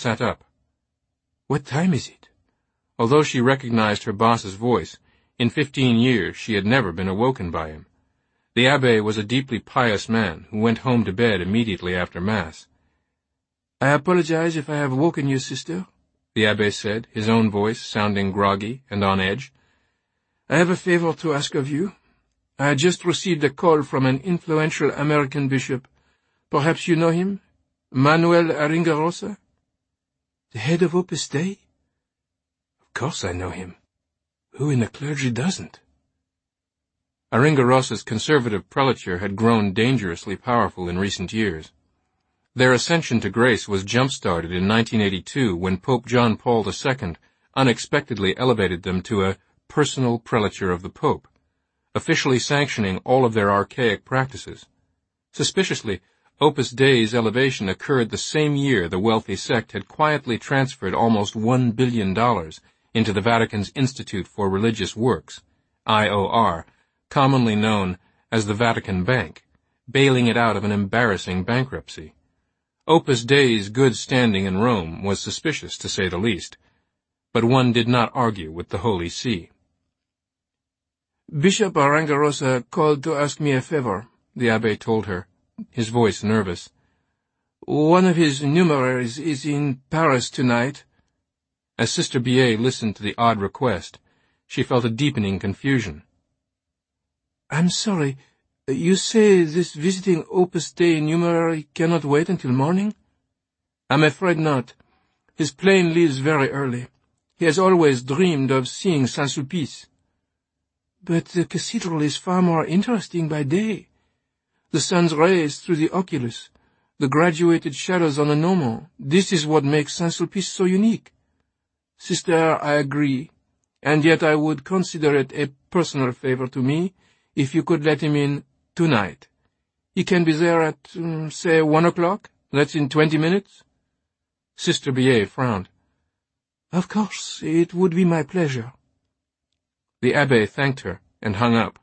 sat up. "What time is it?" Although she recognized her boss's voice, in 15 years she had never been awoken by him. The abbé was a deeply pious man who went home to bed immediately after Mass. "I apologize if I have woken you, sister," the abbé said, his own voice sounding groggy and on edge. "I have a favor to ask of you. I had just received a call from an influential American bishop. Perhaps you know him? Manuel Aringarosa? The head of Opus Dei? Of course I know him. Who in the clergy doesn't?" Aringarosa's conservative prelature had grown dangerously powerful in recent years. Their ascension to grace was jump-started in 1982 when Pope John Paul II unexpectedly elevated them to a personal prelature of the Pope, officially sanctioning all of their archaic practices. Suspiciously, Opus Dei's elevation occurred the same year the wealthy sect had quietly transferred almost $1 billion into the Vatican's Institute for Religious Works, IOR, commonly known as the Vatican Bank, bailing it out of an embarrassing bankruptcy. Opus Dei's good standing in Rome was suspicious, to say the least, but one did not argue with the Holy See. "Bishop Aringarosa called to ask me a favor," the abbé told her, his voice nervous. "One of his numeraries is in Paris tonight." As Sister Biet listened to the odd request, she felt a deepening confusion. "I'm sorry, you say this visiting Opus Dei numerary cannot wait until morning?" "I'm afraid not. His plane leaves very early. He has always dreamed of seeing Saint-Sulpice." "But the cathedral is far more interesting by day. The sun's rays through the oculus, the graduated shadows on the gnomon, this is what makes Saint-Sulpice so unique." "Sister, I agree, and yet I would consider it a personal favor to me if you could let him in tonight. He can be there at, say, 1 o'clock? That's in 20 minutes? Sister Biet frowned. "Of course, it would be my pleasure." The abbé thanked her and hung up.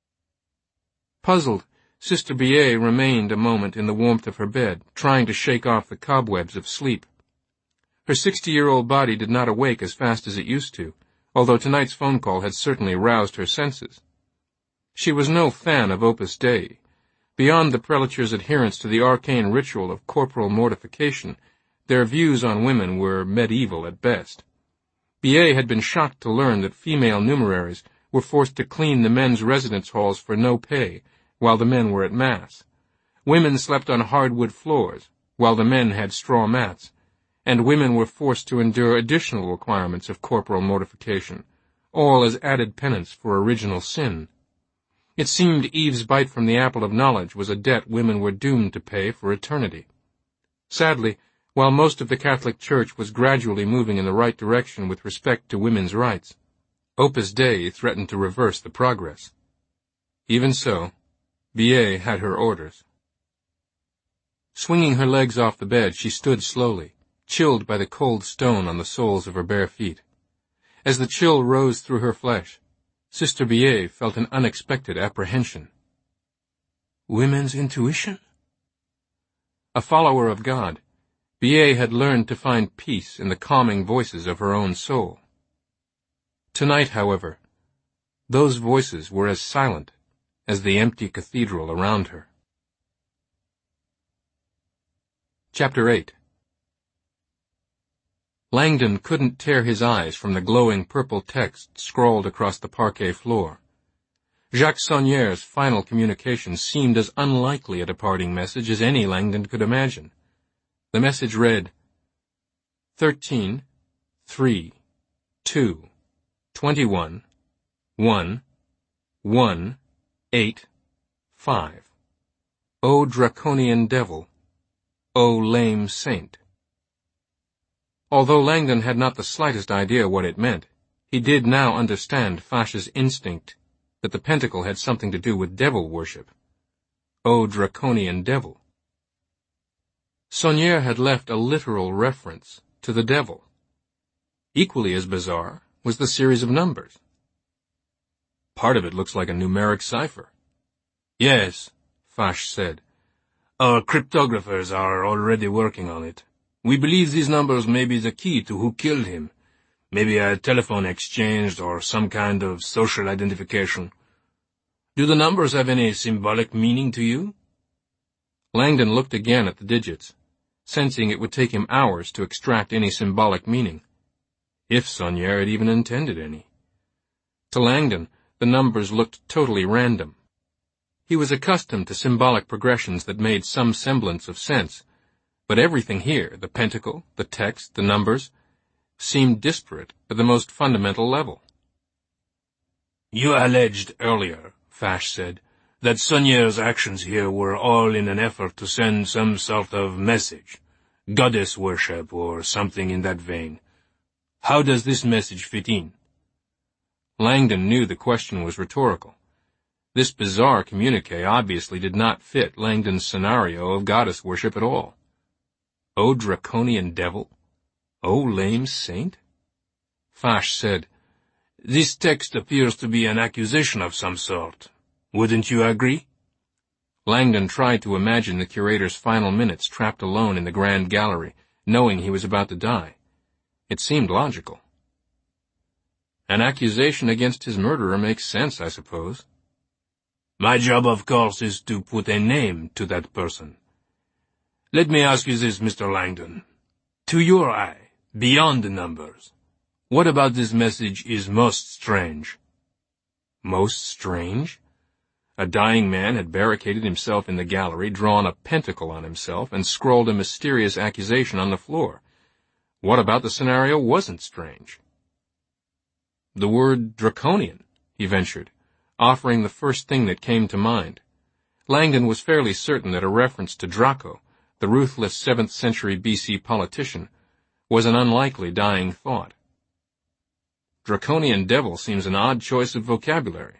Puzzled, Sister Biet remained a moment in the warmth of her bed, trying to shake off the cobwebs of sleep. Her 60-year-old body did not awake as fast as it used to, although tonight's phone call had certainly roused her senses. She was no fan of Opus Dei. Beyond the prelature's adherence to the arcane ritual of corporal mortification, their views on women were medieval at best. Biet had been shocked to learn that female numeraries were forced to clean the men's residence halls for no pay, while the men were at Mass. Women slept on hardwood floors, while the men had straw mats, and women were forced to endure additional requirements of corporal mortification, all as added penance for original sin. It seemed Eve's bite from the apple of knowledge was a debt women were doomed to pay for eternity. Sadly, while most of the Catholic Church was gradually moving in the right direction with respect to women's rights, Opus Dei threatened to reverse the progress. Even so, Biet had her orders. Swinging her legs off the bed, she stood slowly, chilled by the cold stone on the soles of her bare feet. As the chill rose through her flesh, Sister Biet felt an unexpected apprehension. Women's intuition? A follower of God, Biet had learned to find peace in the calming voices of her own soul. Tonight, however, those voices were as silent as the empty cathedral around her. Chapter 8. Langdon couldn't tear his eyes from the glowing purple text scrawled across the parquet floor. Jacques Saunier's final communication seemed as unlikely a departing message as any Langdon could imagine. The message read, 13, 3, 2, 21, 1, 1, 8, 5. O draconian devil, O lame saint. Although Langdon had not the slightest idea what it meant, he did now understand Fash's instinct that the pentacle had something to do with devil worship. O draconian devil. Saunier had left a literal reference to the devil. Equally as bizarre was the series of numbers. Part of it looks like a numeric cipher. Yes, Fash said. Our cryptographers are already working on it. We believe these numbers may be the key to who killed him. Maybe a telephone exchange or some kind of social identification. Do the numbers have any symbolic meaning to you?" Langdon looked again at the digits, sensing it would take him hours to extract any symbolic meaning, if Saunière had even intended any. To Langdon, the numbers looked totally random. He was accustomed to symbolic progressions that made some semblance of sense, but everything here, the pentacle, the text, the numbers, seemed disparate at the most fundamental level. "You alleged earlier," Fash said, "that Saunière's actions here were all in an effort to send some sort of message, goddess worship or something in that vein. How does this message fit in?" Langdon knew the question was rhetorical. This bizarre communique obviously did not fit Langdon's scenario of goddess worship at all. Oh, draconian devil! Oh, lame saint! Fash said, "This text appears to be an accusation of some sort. Wouldn't you agree?" Langdon tried to imagine the curator's final minutes trapped alone in the grand gallery, knowing he was about to die. It seemed logical. An accusation against his murderer makes sense, I suppose. My job, of course, is to put a name to that person. Let me ask you this, Mr. Langdon. To your eye, beyond the numbers, what about this message is most strange? Most strange? A dying man had barricaded himself in the gallery, drawn a pentacle on himself, and scrawled a mysterious accusation on the floor. What about the scenario wasn't strange? The word draconian, he ventured, offering the first thing that came to mind. Langdon was fairly certain that a reference to Draco, the ruthless 7th century BC politician, was an unlikely dying thought. Draconian devil seems an odd choice of vocabulary.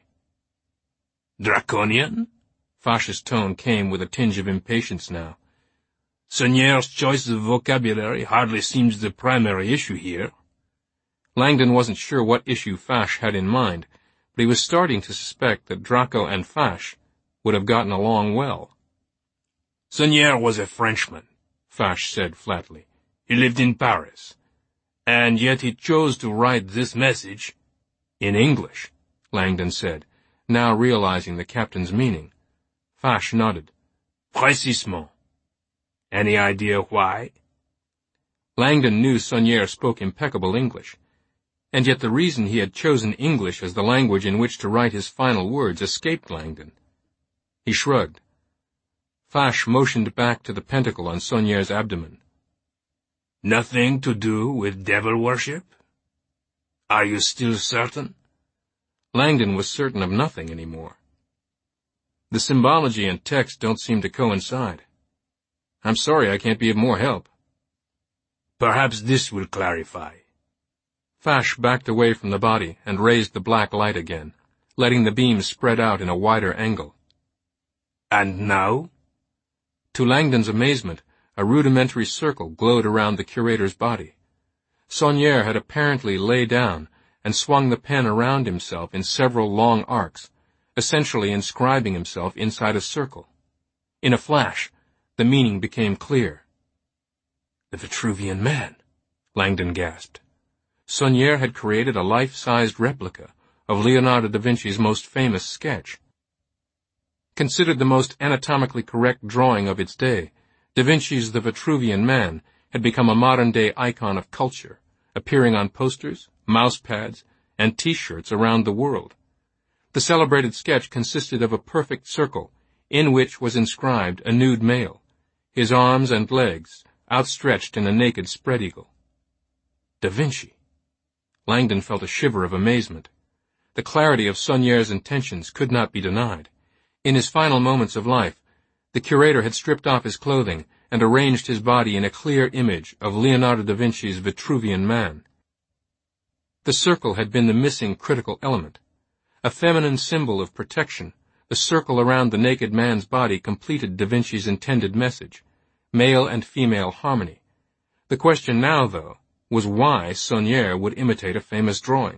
Draconian? Fash's tone came with a tinge of impatience now. Saunière's choice of vocabulary hardly seems the primary issue here. Langdon wasn't sure what issue Fash had in mind, but he was starting to suspect that Draco and Fash would have gotten along well. Saunière was a Frenchman, Fash said flatly. He lived in Paris. And yet he chose to write this message in English, Langdon said, now realizing the captain's meaning. Fash nodded. Précisément. Any idea why? Langdon knew Saunière spoke impeccable English, and yet the reason he had chosen English as the language in which to write his final words escaped Langdon. He shrugged. Fash motioned back to the pentacle on Saunière's abdomen. Nothing to do with devil worship? Are you still certain? Langdon was certain of nothing anymore. The symbology and text don't seem to coincide. I'm sorry I can't be of more help. Perhaps this will clarify. Fash backed away from the body and raised the black light again, letting the beam spread out in a wider angle. And now? To Langdon's amazement, a rudimentary circle glowed around the curator's body. Saunière had apparently lay down and swung the pen around himself in several long arcs, essentially inscribing himself inside a circle. In a flash, the meaning became clear. The Vitruvian Man, Langdon gasped. Saunière had created a life-sized replica of Leonardo da Vinci's most famous sketch. Considered the most anatomically correct drawing of its day, Da Vinci's The Vitruvian Man had become a modern-day icon of culture, appearing on posters, mouse pads, and T-shirts around the world. The celebrated sketch consisted of a perfect circle, in which was inscribed a nude male, his arms and legs outstretched in a naked spread eagle. Da Vinci. Langdon felt a shiver of amazement. The clarity of Saunière's intentions could not be denied. In his final moments of life, the curator had stripped off his clothing and arranged his body in a clear image of Leonardo da Vinci's Vitruvian Man. The circle had been the missing critical element. A feminine symbol of protection, the circle around the naked man's body completed Da Vinci's intended message, male and female harmony. The question now, though, was why Saunière would imitate a famous drawing.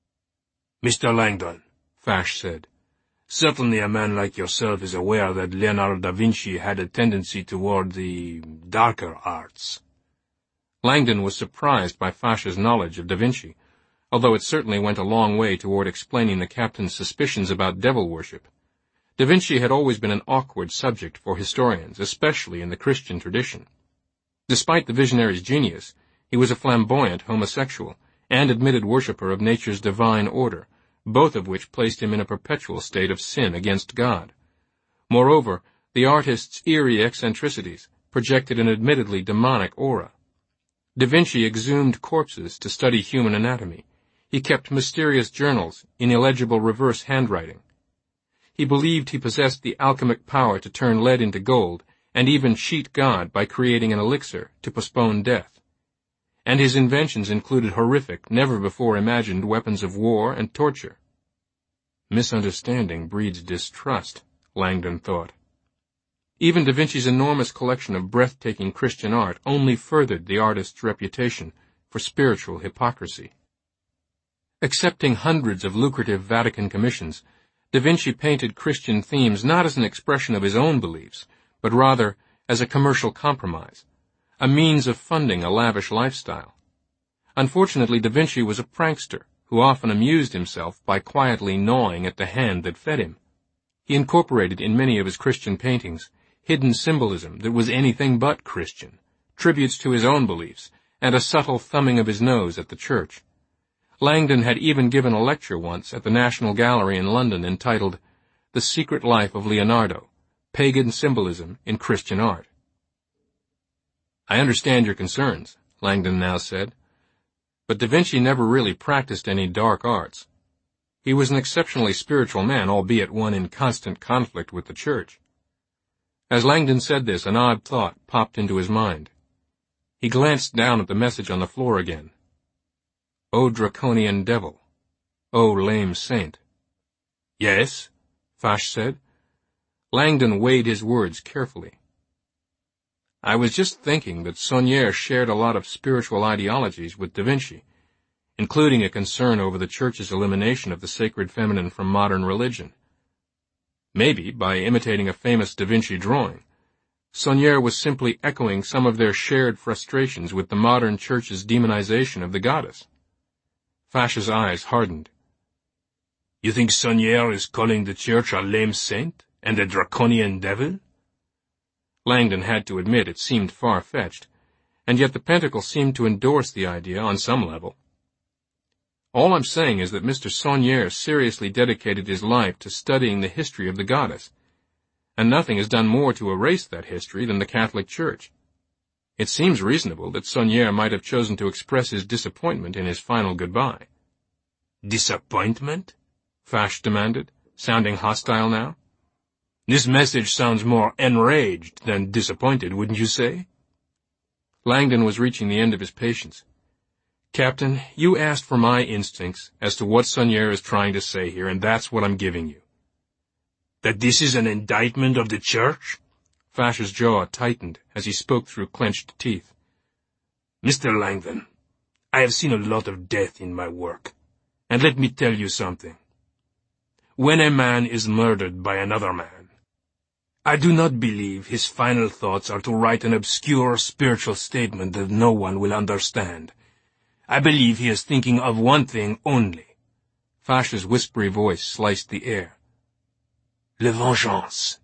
Mr. Langdon, Fash said, certainly a man like yourself is aware that Leonardo da Vinci had a tendency toward the darker arts. Langdon was surprised by Fash's knowledge of Da Vinci, although it certainly went a long way toward explaining the captain's suspicions about devil worship. Da Vinci had always been an awkward subject for historians, especially in the Christian tradition. Despite the visionary's genius, he was a flamboyant homosexual and admitted worshipper of nature's divine order, both of which placed him in a perpetual state of sin against God. Moreover, the artist's eerie eccentricities projected an admittedly demonic aura. Da Vinci exhumed corpses to study human anatomy. He kept mysterious journals in illegible reverse handwriting. He believed he possessed the alchemic power to turn lead into gold and even cheat God by creating an elixir to postpone death. And his inventions included horrific, never-before-imagined weapons of war and torture. Misunderstanding breeds distrust, Langdon thought. Even Da Vinci's enormous collection of breathtaking Christian art only furthered the artist's reputation for spiritual hypocrisy. Accepting hundreds of lucrative Vatican commissions, Da Vinci painted Christian themes not as an expression of his own beliefs, but rather as a commercial compromise, a means of funding a lavish lifestyle. Unfortunately, Da Vinci was a prankster who often amused himself by quietly gnawing at the hand that fed him. He incorporated in many of his Christian paintings hidden symbolism that was anything but Christian, tributes to his own beliefs, and a subtle thumbing of his nose at the church. Langdon had even given a lecture once at the National Gallery in London entitled The Secret Life of Leonardo, Pagan Symbolism in Christian Art. I understand your concerns, Langdon now said, but Da Vinci never really practiced any dark arts. He was an exceptionally spiritual man, albeit one in constant conflict with the church. As Langdon said this, an odd thought popped into his mind. He glanced down at the message on the floor again. O draconian devil. O lame saint. Yes, Fash said. Langdon weighed his words carefully. I was just thinking that Saunière shared a lot of spiritual ideologies with Da Vinci, including a concern over the Church's elimination of the sacred feminine from modern religion. Maybe, by imitating a famous Da Vinci drawing, Saunière was simply echoing some of their shared frustrations with the modern Church's demonization of the goddess. Fash's eyes hardened. You think Saunière is calling the Church a lame saint and a draconian devil? Langdon had to admit it seemed far-fetched, and yet the Pentacle seemed to endorse the idea on some level. All I'm saying is that Mr. Saunière seriously dedicated his life to studying the history of the goddess, and nothing has done more to erase that history than the Catholic Church. It seems reasonable that Saunière might have chosen to express his disappointment in his final goodbye. Disappointment? Fash demanded, sounding hostile now. This message sounds more enraged than disappointed, wouldn't you say? Langdon was reaching the end of his patience. Captain, you asked for my instincts as to what Saunière is trying to say here, and that's what I'm giving you. That this is an indictment of the Church? Fash's jaw tightened as he spoke through clenched teeth. Mr. Langdon, I have seen a lot of death in my work, and let me tell you something. When a man is murdered by another man, I do not believe his final thoughts are to write an obscure spiritual statement that no one will understand. I believe he is thinking of one thing only. Fash's whispery voice sliced the air. Le vengeance.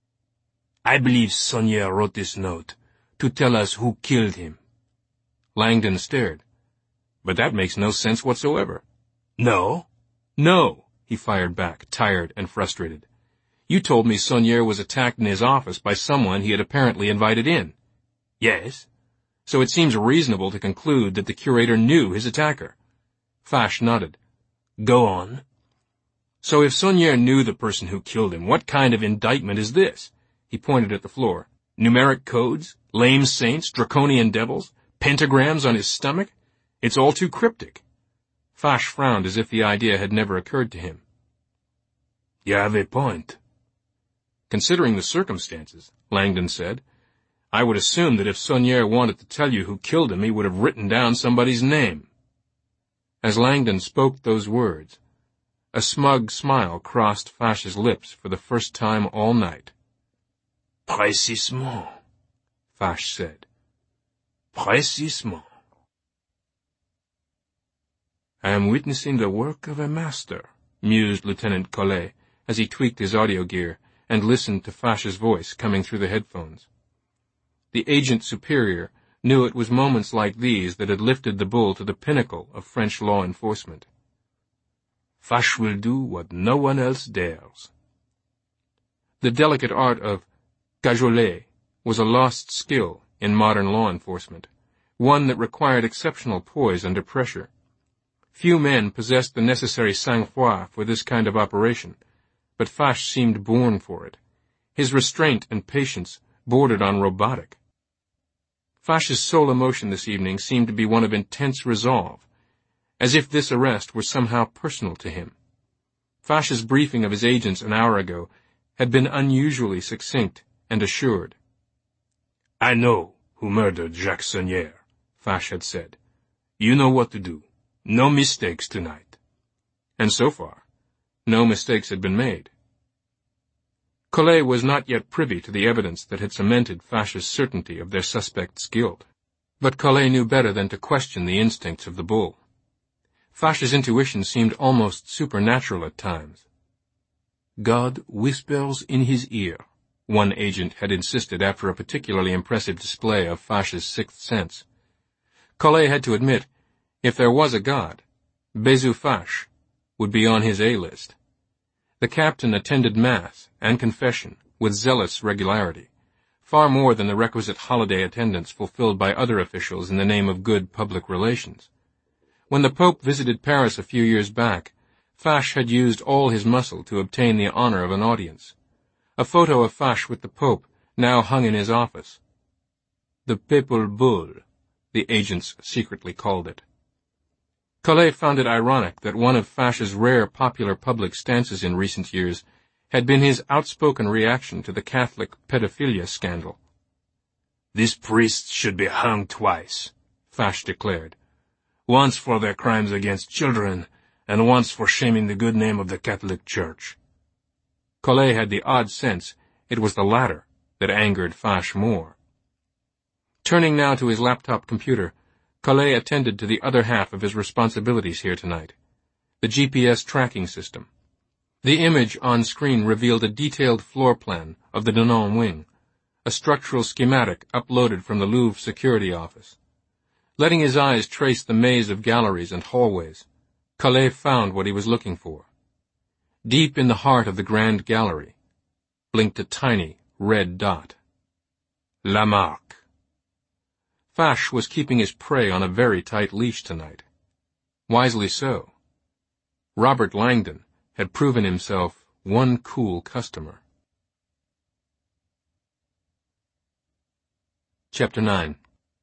I believe Saunière wrote this note to tell us who killed him. Langdon stared. But that makes no sense whatsoever. No? No, he fired back, tired and frustrated. You told me Saunière was attacked in his office by someone he had apparently invited in. Yes. So it seems reasonable to conclude that the curator knew his attacker. Fash nodded. Go on. So if Saunière knew the person who killed him, what kind of indictment is this? He pointed at the floor. Numeric codes? Lame saints? Draconian devils? Pentagrams on his stomach? It's all too cryptic. Fash frowned as if the idea had never occurred to him. You have a point. Considering the circumstances, Langdon said, I would assume that if Saunière wanted to tell you who killed him, he would have written down somebody's name. As Langdon spoke those words, a smug smile crossed Fash's lips for the first time all night. Précisément, Fash said. Précisément. I am witnessing the work of a master, mused Lieutenant Collet as he tweaked his audio gear and listened to Fash's voice coming through the headphones. The agent superior knew it was moments like these that had lifted the bull to the pinnacle of French law enforcement. Fache will do what no one else dares. The delicate art of cajoler was a lost skill in modern law enforcement, one that required exceptional poise under pressure. Few men possessed the necessary sang-froid for this kind of operation, but Fache seemed born for it. His restraint and patience bordered on robotic. Fache's sole emotion this evening seemed to be one of intense resolve, as if this arrest were somehow personal to him. Fache's briefing of his agents an hour ago had been unusually succinct and assured. I know who murdered Jacques Saunière, Fache had said. You know what to do. No mistakes tonight. And so far, no mistakes had been made. Collet was not yet privy to the evidence that had cemented Fache's certainty of their suspect's guilt, but Collet knew better than to question the instincts of the bull. Fache's intuition seemed almost supernatural at times. God whispers in his ear, one agent had insisted after a particularly impressive display of Fache's sixth sense. Collet had to admit, if there was a God, Bézu Fache would be on his A-list. The captain attended Mass and confession with zealous regularity, far more than the requisite holiday attendance fulfilled by other officials in the name of good public relations. When the Pope visited Paris a few years back, Fache had used all his muscle to obtain the honor of an audience. A photo of Fache with the Pope now hung in his office. The Papal Bull, the agents secretly called it. Collet found it ironic that one of Fache's rare popular public stances in recent years had been his outspoken reaction to the Catholic pedophilia scandal. This priest should be hung twice, Fache declared. Once for their crimes against children, and once for shaming the good name of the Catholic Church. Collet had the odd sense it was the latter that angered Fache more. Turning now to his laptop computer, Collet attended to the other half of his responsibilities here tonight, the GPS tracking system. The image on screen revealed a detailed floor plan of the Denon wing, a structural schematic uploaded from the Louvre security office. Letting his eyes trace the maze of galleries and hallways, Collet found what he was looking for. Deep in the heart of the Grand Gallery blinked a tiny red dot. Lamarck. Fache was keeping his prey on a very tight leash tonight. Wisely so. Robert Langdon had proven himself one cool customer. Chapter 9.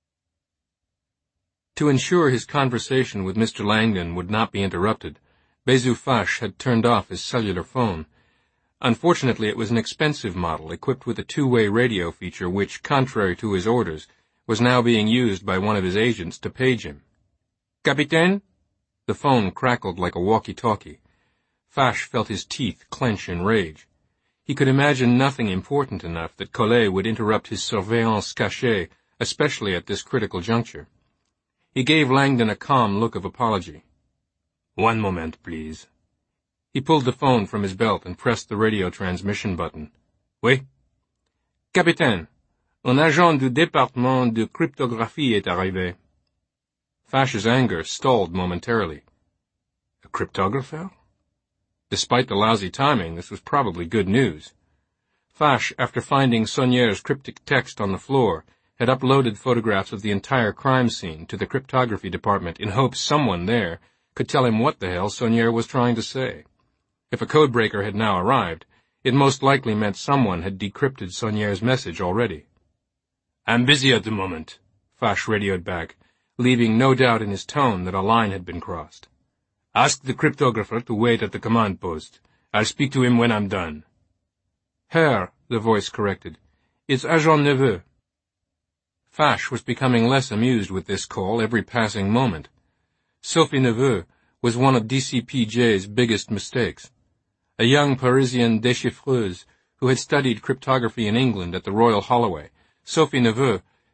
To ensure his conversation with Mr. Langdon would not be interrupted, Bézu Fache had turned off his cellular phone. Unfortunately, it was an expensive model equipped with a two-way radio feature which, contrary to his orders, was now being used by one of his agents to page him. Capitaine? The phone crackled like a walkie-talkie. Fache felt his teeth clench in rage. He could imagine nothing important enough that Collet would interrupt his surveillance cachée, especially at this critical juncture. He gave Langdon a calm look of apology. One moment, please. He pulled the phone from his belt and pressed the radio transmission button. Oui? Capitaine, un agent du département de cryptographie est arrivé. Fache's anger stalled momentarily. A cryptographer? Despite the lousy timing, this was probably good news. Fache, after finding Saunière's cryptic text on the floor, had uploaded photographs of the entire crime scene to the cryptography department in hopes someone there could tell him what the hell Saunière was trying to say. If a codebreaker had now arrived, it most likely meant someone had decrypted Saunière's message already. I'm busy at the moment, Fache radioed back, leaving no doubt in his tone that a line had been crossed. Ask the cryptographer to wait at the command post. I'll speak to him when I'm done. Herr, the voice corrected. It's Agent Neveu. Fache was becoming less amused with this call every passing moment. Sophie Neveu was one of DCPJ's biggest mistakes. A young Parisian déchiffreuse who had studied cryptography in England at the Royal Holloway, Sophie Neveu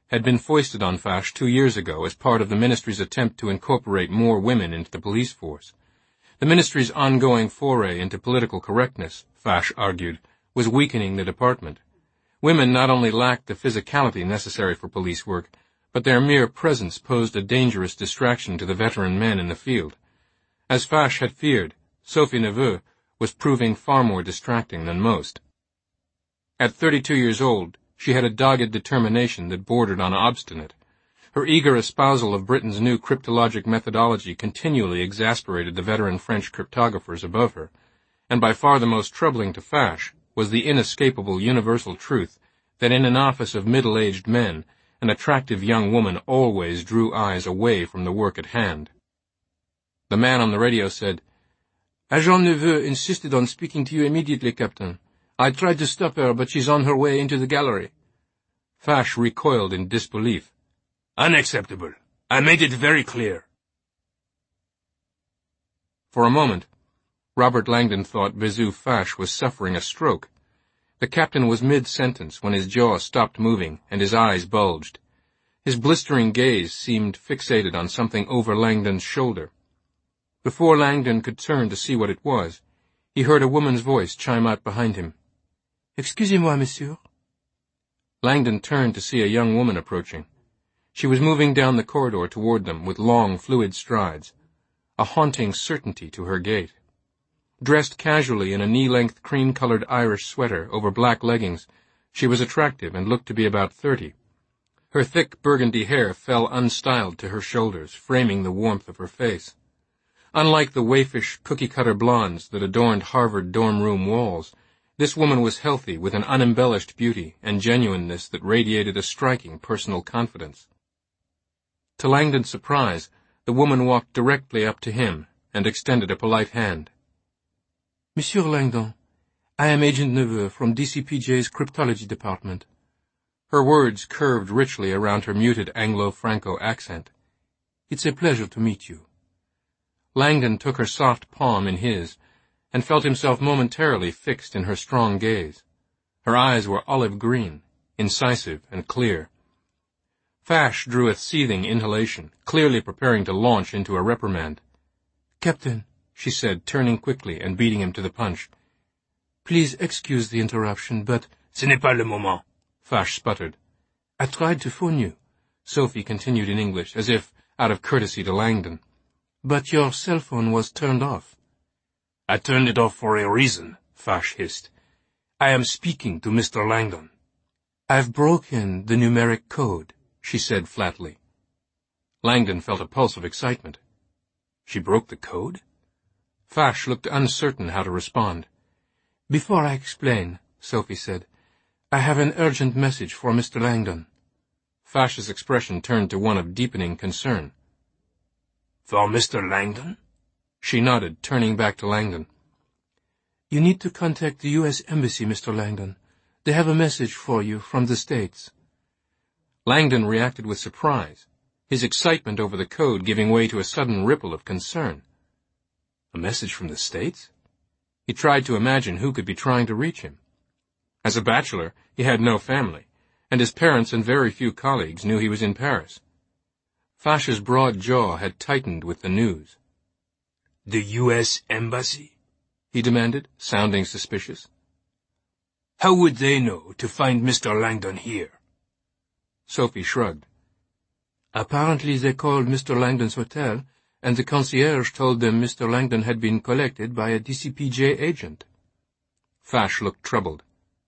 had been foisted on Fash 2 years ago as part of the ministry's attempt to incorporate more women into the police force. The ministry's ongoing foray into political correctness, Fash argued, was weakening the department. Women not only lacked the physicality necessary for police work, but their mere presence posed a dangerous distraction to the veteran men in the field. As Fash had feared, Sophie Neveu was proving far more distracting than most. At 32 years old, she had a dogged determination that bordered on obstinate. Her eager espousal of Britain's new cryptologic methodology continually exasperated the veteran French cryptographers above her, and by far the most troubling to Fash was the inescapable universal truth that in an office of middle-aged men, an attractive young woman always drew eyes away from the work at hand. The man on the radio said, "Agent Neveu insisted on speaking to you immediately, Captain. I tried to stop her, but she's on her way into the gallery." Fash recoiled in disbelief. "Unacceptable. I made it very clear." For a moment, Robert Langdon thought Vesu Fash was suffering a stroke. The captain was mid-sentence when his jaw stopped moving and his eyes bulged. His blistering gaze seemed fixated on something over Langdon's shoulder. Before Langdon could turn to see what it was, he heard a woman's voice chime out behind him. "Excusez-moi, monsieur." Langdon turned to see a young woman approaching. She was moving down the corridor toward them with long, fluid strides, a haunting certainty to her gait. Dressed casually in a knee-length cream-colored Irish sweater over black leggings, she was attractive and looked to be about 30. Her thick burgundy hair fell unstyled to her shoulders, framing the warmth of her face. Unlike the waifish, cookie-cutter blondes that adorned Harvard dorm room walls, this woman was healthy with an unembellished beauty and genuineness that radiated a striking personal confidence. To Langdon's surprise, the woman walked directly up to him and extended a polite hand. "Monsieur Langdon, I am Agent Neveu from DCPJ's Cryptology Department." Her words curved richly around her muted Anglo-Franco accent. "It's a pleasure to meet you." Langdon took her soft palm in his and felt himself momentarily fixed in her strong gaze. Her eyes were olive green, incisive and clear. Fash drew a seething inhalation, clearly preparing to launch into a reprimand. "Captain," she said, turning quickly and beating him to the punch. "Please excuse the interruption, but—" "Ce n'est pas le moment," Fash sputtered. "I tried to phone you," Sophie continued in English, as if out of courtesy to Langdon. "But your cell phone was turned off." "I turned it off for a reason," Fash hissed. "I am speaking to Mr. Langdon." "I've broken the numeric code," she said flatly. Langdon felt a pulse of excitement. She broke the code? Fash looked uncertain how to respond. "Before I explain," Sophie said, "I have an urgent message for Mr. Langdon." Fash's expression turned to one of deepening concern. "For Mr. Langdon?" She nodded, turning back to Langdon. "You need to contact the U.S. Embassy, Mr. Langdon. They have a message for you from the States." Langdon reacted with surprise, his excitement over the code giving way to a sudden ripple of concern. A message from the States? He tried to imagine who could be trying to reach him. As a bachelor, he had no family, and his parents and very few colleagues knew he was in Paris. Fash's broad jaw had tightened with the news. "The U.S. Embassy?" he demanded, sounding suspicious. "How would they know to find Mr. Langdon here?" Sophie shrugged. "Apparently they called Mr. Langdon's hotel, and the concierge told them Mr. Langdon had been collected by a DCPJ agent." Fash looked troubled.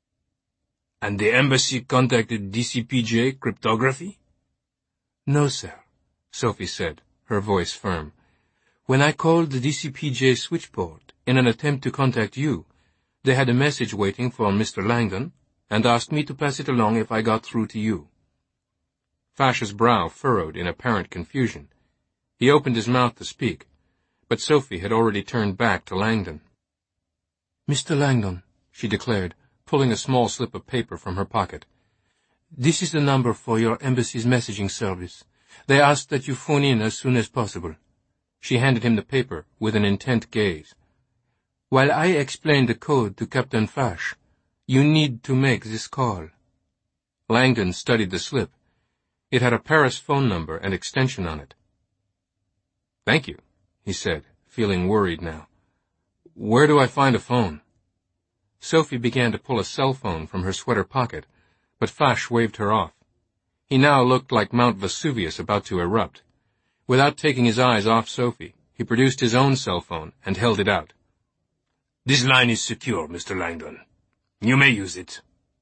"And the embassy contacted DCPJ Cryptography?" "No, sir," Sophie said, her voice firm. "When I called the DCPJ switchboard in an attempt to contact you, they had a message waiting for Mr. Langdon and asked me to pass it along if I got through to you." Fash's brow furrowed in apparent confusion. He opened his mouth to speak, but Sophie had already turned back to Langdon. "Mr. Langdon," she declared, pulling a small slip of paper from her pocket. "This is the number for your embassy's messaging service. They ask that you phone in as soon as possible." She handed him the paper with an intent gaze. "While I explain the code to Captain Fash, you need to make this call." Langdon studied the slip. It had a Paris phone number and extension on it. "Thank you," he said, feeling worried now. "Where do I find a phone?" Sophie began to pull a cell phone from her sweater pocket, but Fache waved her off. He now looked like Mount Vesuvius about to erupt. Without taking his eyes off Sophie, he produced his own cell phone and held it out. "This line is secure, Mr. Langdon. You may use it."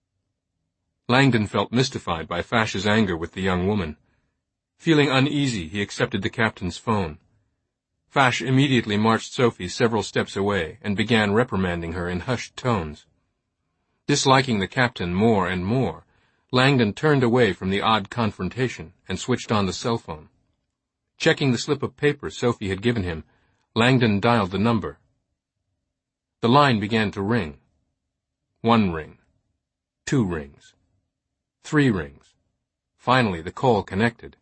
Langdon felt mystified by Fache's anger with the young woman. Feeling uneasy, he accepted the captain's phone. Fache immediately marched Sophie several steps away and began reprimanding her in hushed tones. Disliking the captain more and more, Langdon turned away from the odd confrontation and switched on the cell phone. Checking the slip of paper Sophie had given him, Langdon dialed the number. The line began to ring. 1 ring. 2 rings. 3 rings. Finally, the call connected.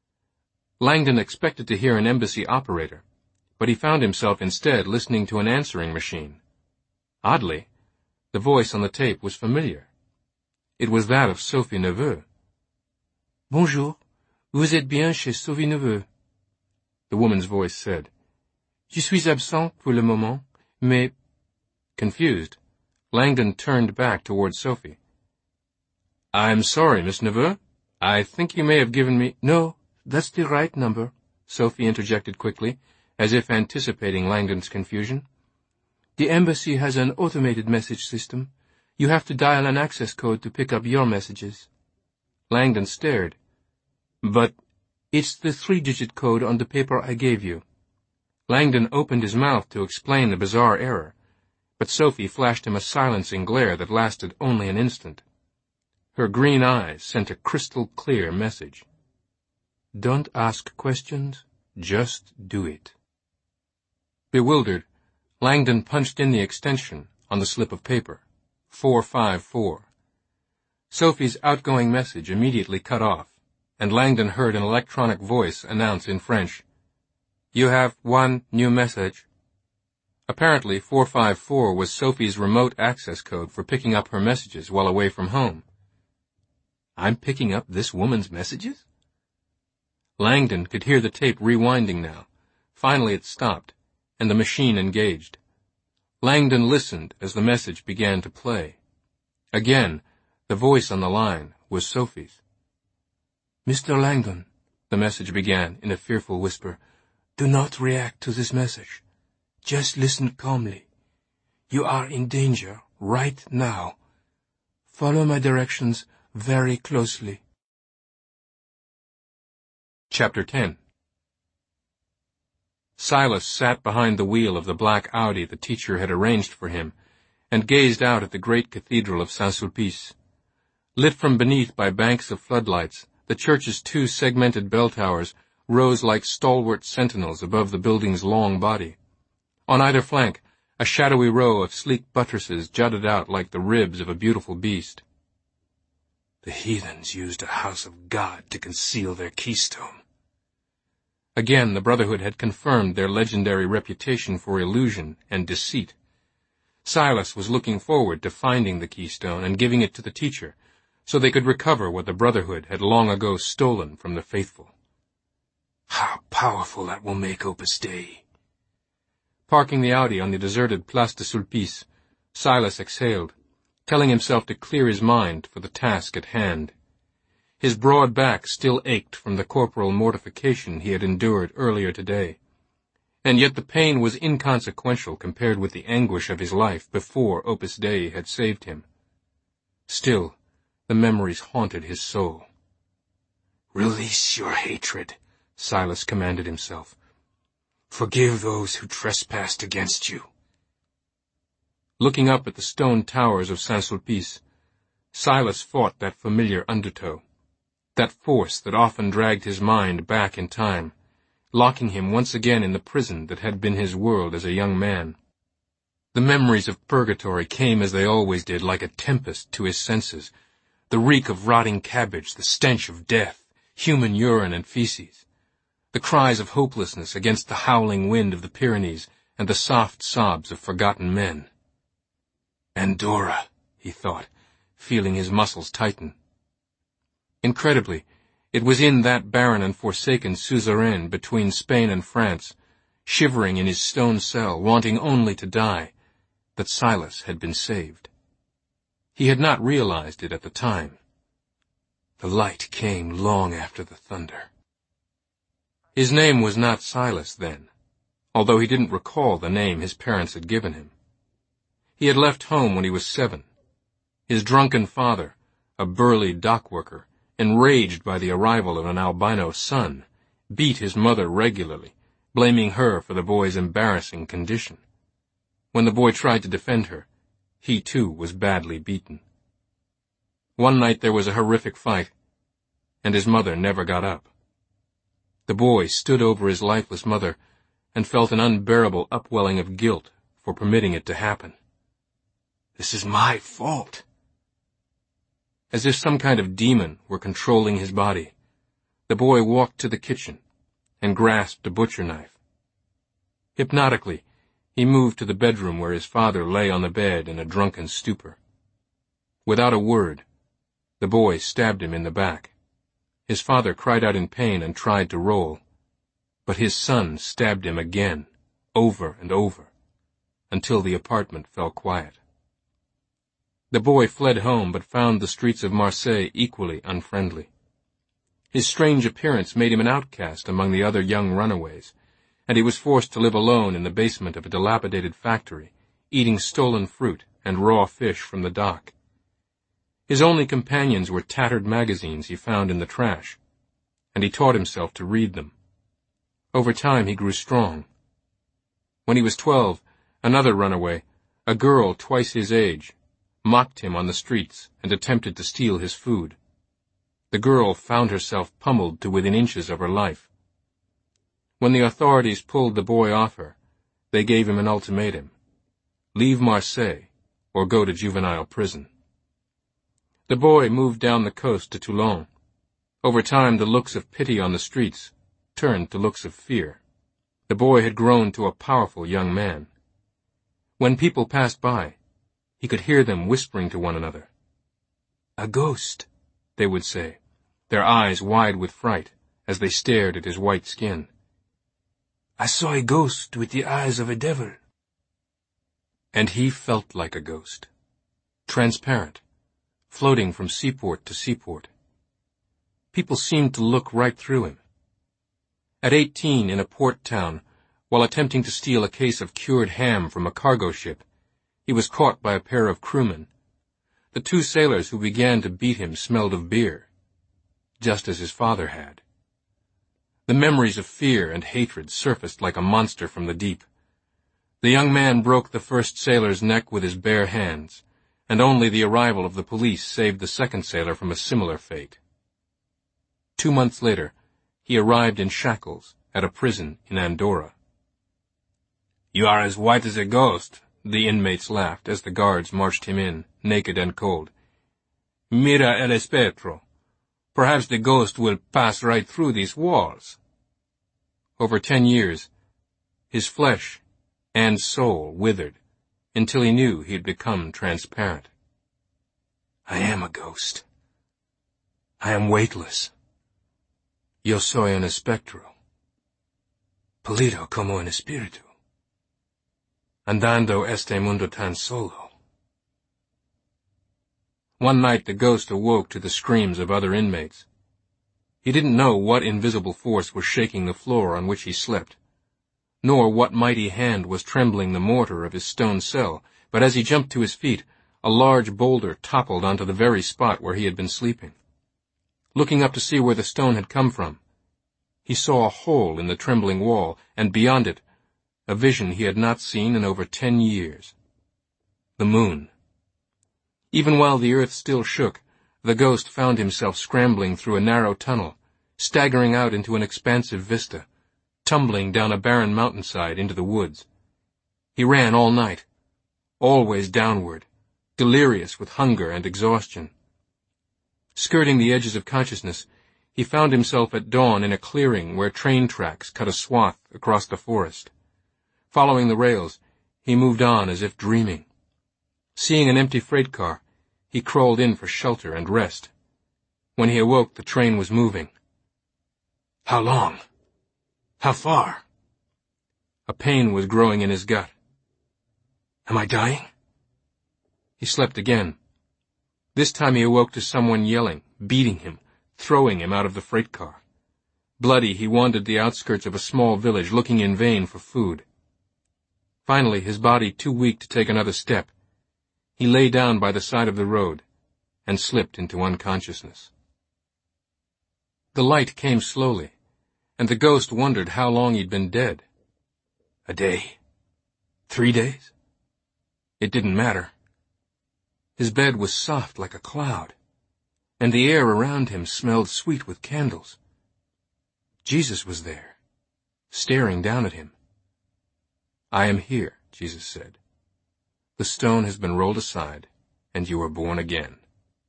Langdon expected to hear an embassy operator, but he found himself instead listening to an answering machine. Oddly, the voice on the tape was familiar. It was that of Sophie Neveu. "Bonjour, vous êtes bien chez Sophie Neveu," the woman's voice said. "Je suis absent pour le moment, mais—" Confused, Langdon turned back towards Sophie. "I'm sorry, Miss Neveu. I think you may have given me—" "No, that's the right number," Sophie interjected quickly, as if anticipating Langdon's confusion. "The embassy has an automated message system. You have to dial an access code to pick up your messages." Langdon stared. "But it's the 3-digit code on the paper I gave you." Langdon opened his mouth to explain the bizarre error, but Sophie flashed him a silencing glare that lasted only an instant. Her green eyes sent a crystal-clear message. "Don't ask questions, just do it." Bewildered, Langdon punched in the extension on the slip of paper, 454. Sophie's outgoing message immediately cut off, and Langdon heard an electronic voice announce in French, "You have 1 new message." Apparently, 454 was Sophie's remote access code for picking up her messages while away from home. "I'm picking up this woman's messages?" Langdon could hear the tape rewinding now. Finally it stopped, and the machine engaged. Langdon listened as the message began to play. Again, the voice on the line was Sophie's. "Mr. Langdon," the message began in a fearful whisper, "do not react to this message. Just listen calmly. You are in danger right now. Follow my directions very closely." Chapter 10. Silas sat behind the wheel of the black Audi the teacher had arranged for him, and gazed out at the great cathedral of Saint-Sulpice. Lit from beneath by banks of floodlights, the church's 2 segmented bell towers rose like stalwart sentinels above the building's long body. On either flank, a shadowy row of sleek buttresses jutted out like the ribs of a beautiful beast. "The heathens used a house of God to conceal their keystone." Again, the Brotherhood had confirmed their legendary reputation for illusion and deceit. Silas was looking forward to finding the keystone and giving it to the teacher, so they could recover what the Brotherhood had long ago stolen from the faithful. "How powerful that will make Opus Dei." Parking the Audi on the deserted Place de Sulpice, Silas exhaled, telling himself to clear his mind for the task at hand. His broad back still ached from the corporal mortification he had endured earlier today, and yet the pain was inconsequential compared with the anguish of his life before Opus Dei had saved him. Still, the memories haunted his soul. "Release your hatred," Silas commanded himself. "Forgive those who trespassed against you." Looking up at the stone towers of Saint-Sulpice, Silas fought that familiar undertow, that force that often dragged his mind back in time, locking him once again in the prison that had been his world as a young man. The memories of purgatory came as they always did, like a tempest to his senses, the reek of rotting cabbage, the stench of death, human urine and feces, the cries of hopelessness against the howling wind of the Pyrenees, and the soft sobs of forgotten men. "Andorra," he thought, feeling his muscles tighten. Incredibly, It was in that barren and forsaken suzerain between Spain and France, shivering in his stone cell, wanting only to die, that Silas had been saved. He had not realized it at the time. The light came long after the thunder. His name was not Silas then, although he didn't recall the name his parents had given him. He had left home when he was 7. His drunken father, a burly dock worker, enraged by the arrival of an albino son, beat his mother regularly, blaming her for the boy's embarrassing condition. When the boy tried to defend her, he too was badly beaten. One night there was a horrific fight, and his mother never got up. The boy stood over his lifeless mother and felt an unbearable upwelling of guilt for permitting it to happen. "This is my fault." As if some kind of demon were controlling his body, the boy walked to the kitchen and grasped a butcher knife. Hypnotically, he moved to the bedroom where his father lay on the bed in a drunken stupor. Without a word, the boy stabbed him in the back. His father cried out in pain and tried to roll, but his son stabbed him again, over and over, until the apartment fell quiet. The boy fled home but found the streets of Marseille equally unfriendly. His strange appearance made him an outcast among the other young runaways, and he was forced to live alone in the basement of a dilapidated factory, eating stolen fruit and raw fish from the dock. His only companions were tattered magazines he found in the trash, and he taught himself to read them. Over time he grew strong. When he was 12, another runaway, a girl twice his age, mocked him on the streets and attempted to steal his food. The girl found herself pummeled to within inches of her life. When the authorities pulled the boy off her, they gave him an ultimatum: leave Marseille or go to juvenile prison. The boy moved down the coast to Toulon. Over time, the looks of pity on the streets turned to looks of fear. The boy had grown to a powerful young man. When people passed by, he could hear them whispering to one another. "A ghost," they would say, their eyes wide with fright as they stared at his white skin. "I saw a ghost with the eyes of a devil." And he felt like a ghost, transparent, floating from seaport to seaport. People seemed to look right through him. At 18, in a port town, while attempting to steal a case of cured ham from a cargo ship, he was caught by a pair of crewmen. The 2 sailors who began to beat him smelled of beer, just as his father had. The memories of fear and hatred surfaced like a monster from the deep. The young man broke the first sailor's neck with his bare hands, and only the arrival of the police saved the second sailor from a similar fate. 2 months later, he arrived in shackles at a prison in Andorra. "You are as white as a ghost," the inmates laughed as the guards marched him in, naked and cold. "Mira el espectro. Perhaps the ghost will pass right through these walls." Over 10 years, his flesh and soul withered, until he knew he had become transparent. "I am a ghost. I am weightless. Yo soy un espectro. Pulido como un espíritu. Andando este mundo tan solo." One night the ghost awoke to the screams of other inmates. He didn't know what invisible force was shaking the floor on which he slept, nor what mighty hand was trembling the mortar of his stone cell, but as he jumped to his feet, a large boulder toppled onto the very spot where he had been sleeping. Looking up to see where the stone had come from, he saw a hole in the trembling wall, and beyond it, a vision he had not seen in over 10 years. The moon. Even while the earth still shook, the ghost found himself scrambling through a narrow tunnel, staggering out into an expansive vista, tumbling down a barren mountainside into the woods. He ran all night, always downward, delirious with hunger and exhaustion. Skirting the edges of consciousness, he found himself at dawn in a clearing where train tracks cut a swath across the forest. Following the rails, he moved on as if dreaming. Seeing an empty freight car, he crawled in for shelter and rest. When he awoke, the train was moving, How long? How far? A pain was growing in his gut. Am I dying? He slept again. This time he awoke to someone yelling, beating him, throwing him out of the freight car. Bloody, he wandered the outskirts of a small village, looking in vain for food. Finally, his body too weak to take another step, he lay down by the side of the road and slipped into unconsciousness. The light came slowly, and the ghost wondered how long he'd been dead. A day? 3 days? It didn't matter. His bed was soft like a cloud, and the air around him smelled sweet with candles. Jesus was there, staring down at him. "I am here," Jesus said. "The stone has been rolled aside, and you are born again."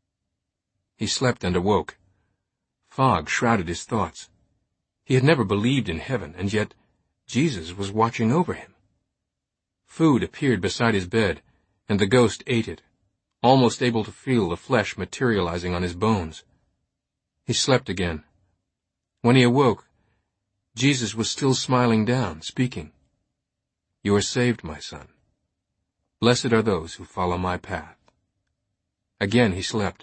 He slept and awoke. Fog shrouded his thoughts. He had never believed in heaven, and yet Jesus was watching over him. Food appeared beside his bed, and the ghost ate it, almost able to feel the flesh materializing on his bones. He slept again. When he awoke, Jesus was still smiling down, speaking. "You are saved, my son. Blessed are those who follow my path." Again he slept.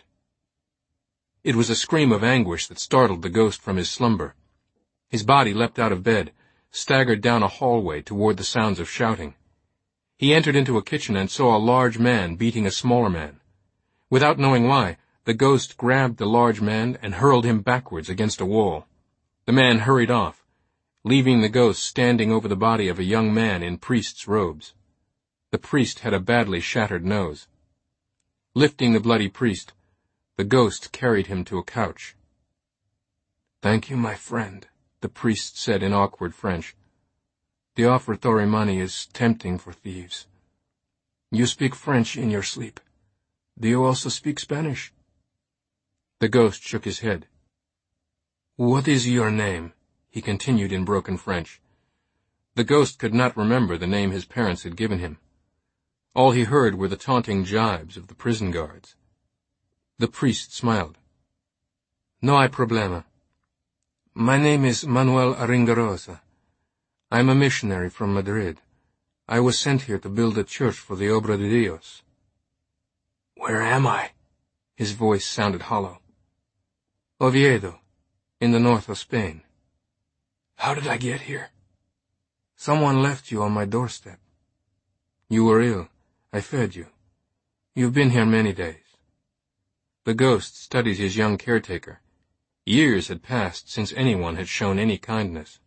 It was a scream of anguish that startled the ghost from his slumber. His body leapt out of bed, staggered down a hallway toward the sounds of shouting. He entered into a kitchen and saw a large man beating a smaller man. Without knowing why, the ghost grabbed the large man and hurled him backwards against a wall. The man hurried off, leaving the ghost standing over the body of a young man in priest's robes. The priest had a badly shattered nose. Lifting the bloody priest, the ghost carried him to a couch. "Thank you, my friend," the priest said in awkward French. "The offertory money is tempting for thieves. You speak French in your sleep. Do you also speak Spanish?" The ghost shook his head. "What is your name?" he continued in broken French. The ghost could not remember the name his parents had given him. All he heard were the taunting jibes of the prison guards. The priest smiled. "No hay problema. My name is Manuel Aringarosa. I am a missionary from Madrid. I was sent here to build a church for the Obra de Dios." "Where am I?" His voice sounded hollow. "Oviedo, in the north of Spain." "How did I get here?" "Someone left you on my doorstep. You were ill. I fed you. You've been here many days." The ghost studied his young caretaker. Years had passed since anyone had shown any kindness.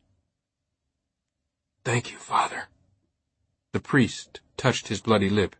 "Thank you, Father." The priest touched his bloody lip.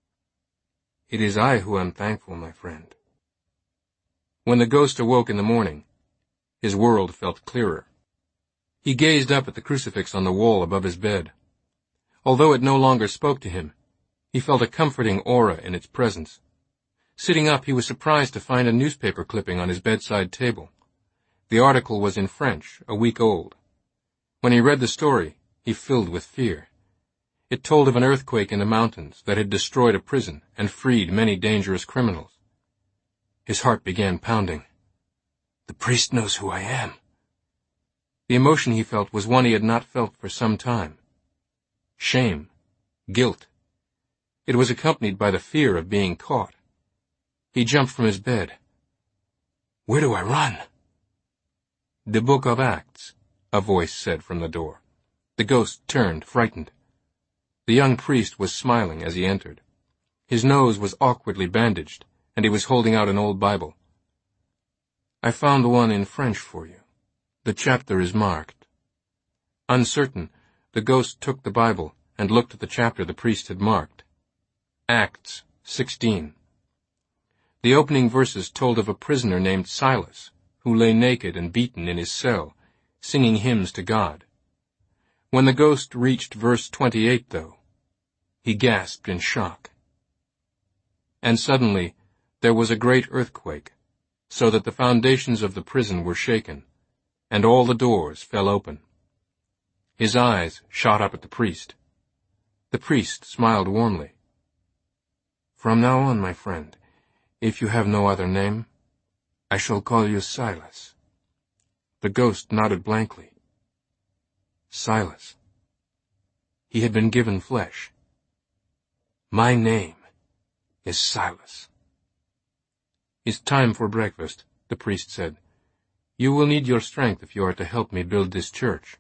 "It is I who am thankful, my friend." When the ghost awoke in the morning, his world felt clearer. He gazed up at the crucifix on the wall above his bed. Although it no longer spoke to him, he felt a comforting aura in its presence. Sitting up, he was surprised to find a newspaper clipping on his bedside table. The article was in French, a week old. When he read the story, he filled with fear. It told of an earthquake in the mountains that had destroyed a prison and freed many dangerous criminals. His heart began pounding. The priest knows who I am. The emotion he felt was one he had not felt for some time. Shame. Guilt. It was accompanied by the fear of being caught. He jumped from his bed. "Where do I run?" "The Book of Acts," a voice said from the door. The ghost turned, frightened. The young priest was smiling as he entered. His nose was awkwardly bandaged, and he was holding out an old Bible. "I found one in French for you. The chapter is marked." Uncertain, the ghost took the Bible and looked at the chapter the priest had marked. Acts 16. The opening verses told of a prisoner named Silas, who lay naked and beaten in his cell, singing hymns to God. When the ghost reached verse 28, though, he gasped in shock. And suddenly there was a great earthquake, so that the foundations of the prison were shaken, and all the doors fell open. His eyes shot up at the priest. The priest smiled warmly. "From now on, my friend, if you have no other name, I shall call you Silas." The ghost nodded blankly. Silas. He had been given flesh. My name is Silas. It's time for breakfast, the priest said. You will need your strength if you are to help me build this church.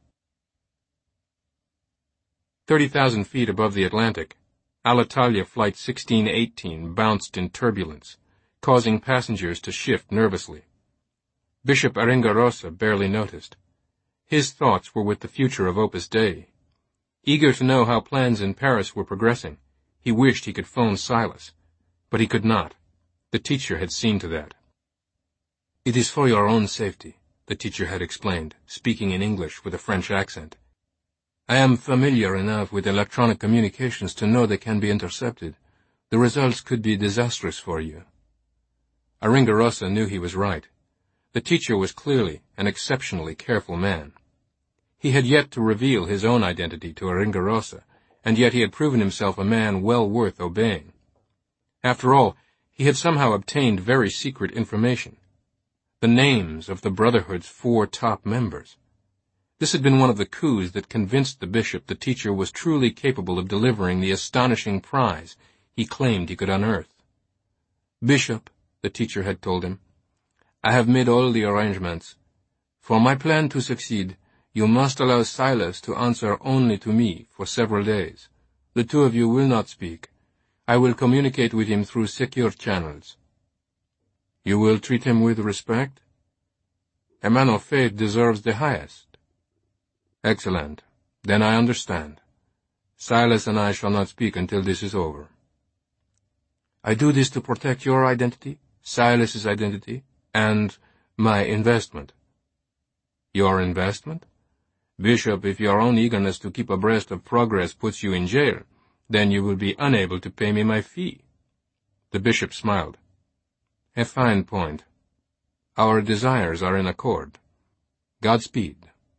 30,000 feet above the Atlantic, Alitalia Flight 1618 bounced in turbulence, causing passengers to shift nervously. Bishop Aringarosa barely noticed. His thoughts were with the future of Opus Dei. Eager to know how plans in Paris were progressing, he wished he could phone Silas, but he could not. The teacher had seen to that. It is for your own safety, the teacher had explained, speaking in English with a French accent. I am familiar enough with electronic communications to know they can be intercepted. The results could be disastrous for you. Aringarosa knew he was right. The teacher was clearly an exceptionally careful man. He had yet to reveal his own identity to Aringarosa, and yet he had proven himself a man well worth obeying. After all, he had somehow obtained very secret information. The names of the Brotherhood's 4 top members. This had been one of the coups that convinced the bishop the teacher was truly capable of delivering the astonishing prize he claimed he could unearth. Bishop, the teacher had told him, I have made all the arrangements. For my plan to succeed, you must allow Silas to answer only to me for several days. The two of you will not speak. I will communicate with him through secure channels. You will treat him with respect? A man of faith deserves the highest. Excellent. Then I understand. Silas and I shall not speak until this is over. I do this to protect your identity, Silas's identity, and my investment. Your investment? Bishop, if your own eagerness to keep abreast of progress puts you in jail, then you will be unable to pay me my fee. The bishop smiled. A fine point. Our desires are in accord. Godspeed.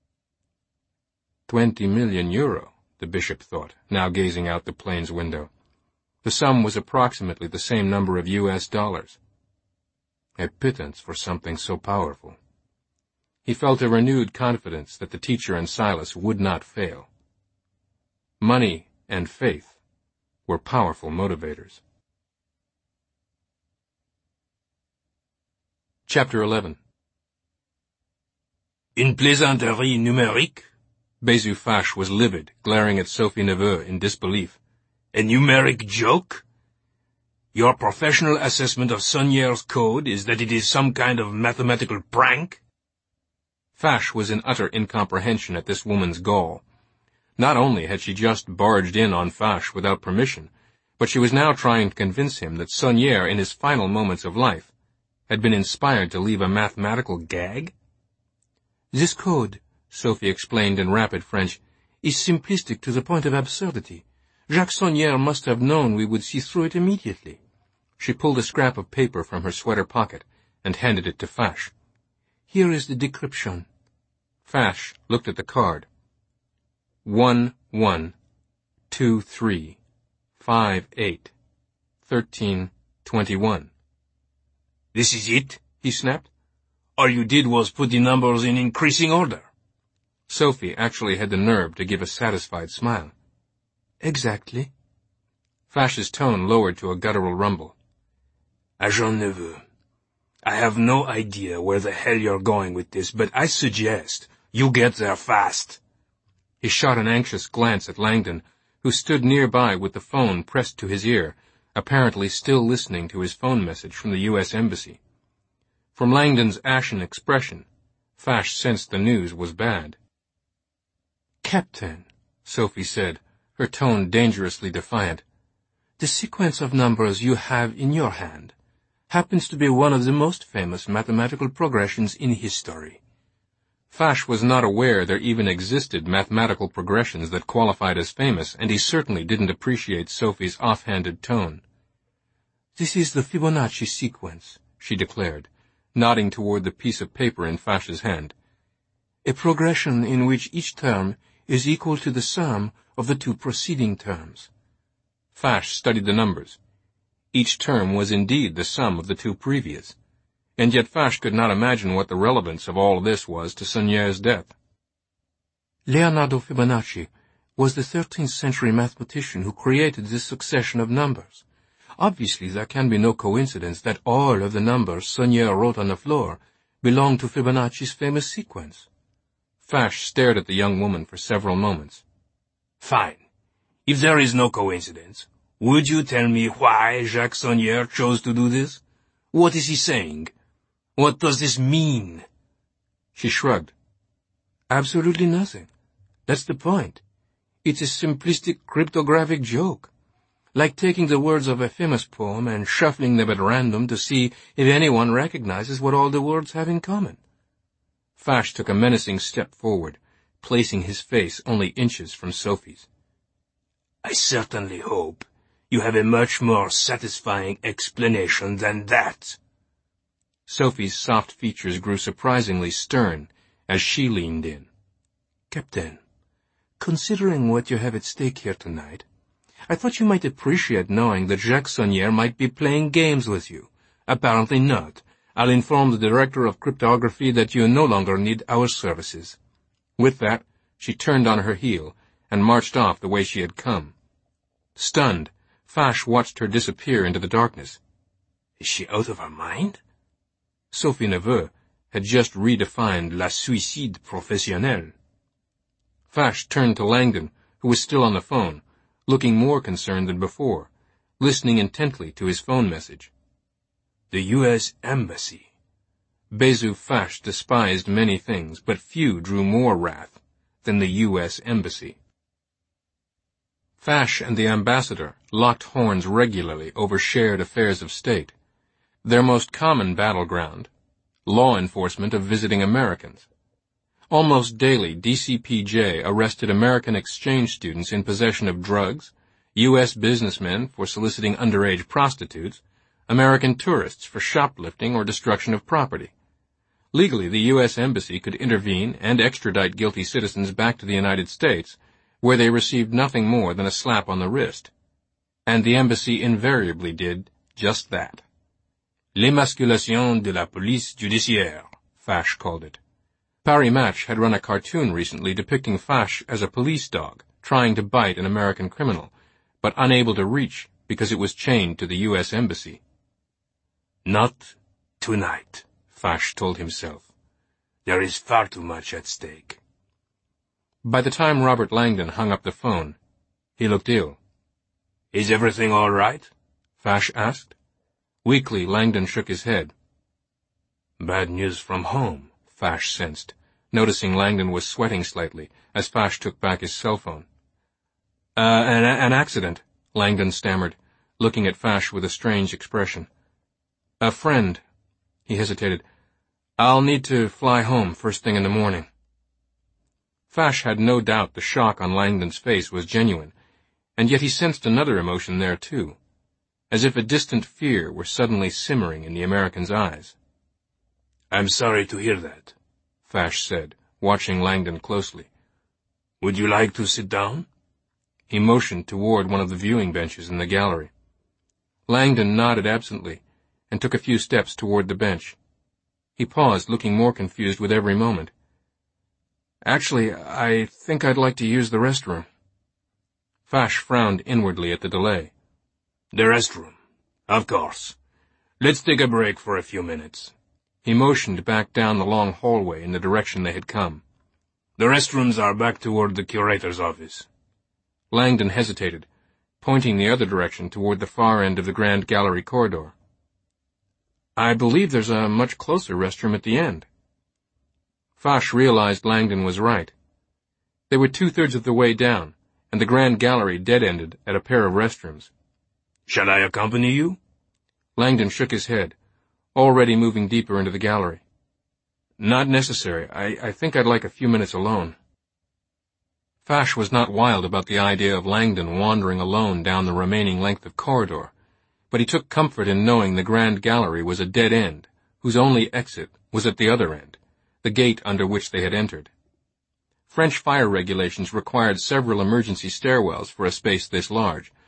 20 million euro, the bishop thought, now gazing out the plane's window. The sum was approximately the same number of U.S. dollars. A pittance for something so powerful. He felt a renewed confidence that the teacher and Silas would not fail. Money and faith were powerful motivators. Chapter 11. Une plaisanterie numérique? Bezu Fache was livid, glaring at Sophie Neveu in disbelief. A numeric joke? Your professional assessment of Saunier's code is that it is some kind of mathematical prank? Fache was in utter incomprehension at this woman's gall. Not only had she just barged in on Fache without permission, but she was now trying to convince him that Saunier, in his final moments of life, had been inspired to leave a mathematical gag? This code, Sophie explained in rapid French, is simplistic to the point of absurdity. Jacques Saunier must have known we would see through it immediately. She pulled a scrap of paper from her sweater pocket and handed it to Fache. Here is the decryption. Fache looked at the card. 1, 1, 2, 3, 5, 8, 13, 21. This is it? He snapped. All you did was put the numbers in increasing order. Sophie actually had the nerve to give a satisfied smile. Exactly. Fache's tone lowered to a guttural rumble. Agent Neveu, I have no idea where the hell you're going with this, but I suggest you get there fast. He shot an anxious glance at Langdon, who stood nearby with the phone pressed to his ear, apparently still listening to his phone message from the U.S. Embassy. From Langdon's ashen expression, Fache sensed the news was bad. Captain, Sophie said, her tone dangerously defiant, the sequence of numbers you have in your hand happens to be one of the most famous mathematical progressions in history. Fache was not aware there even existed mathematical progressions that qualified as famous, and he certainly didn't appreciate Sophie's offhanded tone. This is the Fibonacci sequence, she declared, nodding toward the piece of paper in Fache's hand. A progression in which each term is equal to the sum of the 2 preceding terms. Fache studied the numbers. Each term was indeed the sum of the 2 previous. and yet Fash could not imagine what the relevance of all this was to Saunier's death. Leonardo Fibonacci was the 13th century mathematician who created this succession of numbers. Obviously, there can be no coincidence that all of the numbers Saunier wrote on the floor belong to Fibonacci's famous sequence. Fash stared at the young woman for several moments. Fine. If there is no coincidence, would you tell me why Jacques Saunier chose to do this? What is he saying? What does this mean? She shrugged. Absolutely nothing. That's the point. It's a simplistic cryptographic joke. Like taking the words of a famous poem and shuffling them at random to see if anyone recognizes what all the words have in common. Fash took a menacing step forward, placing his face only inches from Sophie's. I certainly hope you have a much more satisfying explanation than that. Sophie's soft features grew surprisingly stern as she leaned in. Captain, considering what you have at stake here tonight, I thought you might appreciate knowing that Jacques Saunier might be playing games with you. Apparently not. I'll inform the Director of Cryptography that you no longer need our services. With that, she turned on her heel and marched off the way she had come. Stunned, Fash watched her disappear into the darkness. Is she out of her mind? Sophie Neveu had just redefined la suicide professionnelle. Fash turned to Langdon, who was still on the phone, looking more concerned than before, listening intently to his phone message. The U.S. Embassy. Bezu Fash despised many things, but few drew more wrath than the U.S. Embassy. Fash and the ambassador locked horns regularly over shared affairs of state. Their most common battleground, law enforcement of visiting Americans. Almost daily, DCPJ arrested American exchange students in possession of drugs, U.S. businessmen for soliciting underage prostitutes, American tourists for shoplifting or destruction of property. Legally, the U.S. Embassy could intervene and extradite guilty citizens back to the United States, where they received nothing more than a slap on the wrist. And the Embassy invariably did just that. L'émasculation de la police judiciaire, Fash called it. Paris Match had run a cartoon recently depicting Fash as a police dog, trying to bite an American criminal, but unable to reach because it was chained to the U.S. Embassy. Not tonight, Fash told himself. There is far too much at stake. By the time Robert Langdon hung up the phone, he looked ill. Is everything all right? Fash asked. Weakly, Langdon shook his head. Bad news from home, Fash sensed, noticing Langdon was sweating slightly as Fash took back his cell phone. An accident, Langdon stammered, looking at Fash with a strange expression. A friend, he hesitated. I'll need to fly home first thing in the morning. Fash had no doubt the shock on Langdon's face was genuine, and yet he sensed another emotion there too, as if a distant fear were suddenly simmering in the American's eyes. I'm sorry to hear that, Fash said, watching Langdon closely. Would you like to sit down? He motioned toward one of the viewing benches in the gallery. Langdon nodded absently and took a few steps toward the bench. He paused, looking more confused with every moment. Actually, I think I'd like to use the restroom. Fash frowned inwardly at the delay. The restroom. Of course. Let's take a break for a few minutes. He motioned back down the long hallway in the direction they had come. The restrooms are back toward the curator's office. Langdon hesitated, pointing the other direction toward the far end of the Grand Gallery corridor. I believe there's a much closer restroom at the end. Fash realized Langdon was right. They were 2/3 of the way down, and the Grand Gallery dead-ended at a pair of restrooms. Shall I accompany you? Langdon shook his head, already moving deeper into the gallery. Not necessary. I think I'd like a few minutes alone. Fash was not wild about the idea of Langdon wandering alone down the remaining length of corridor, but he took comfort in knowing the Grand Gallery was a dead end, whose only exit was at the other end, the gate under which they had entered. French fire regulations required several emergency stairwells for a space this large,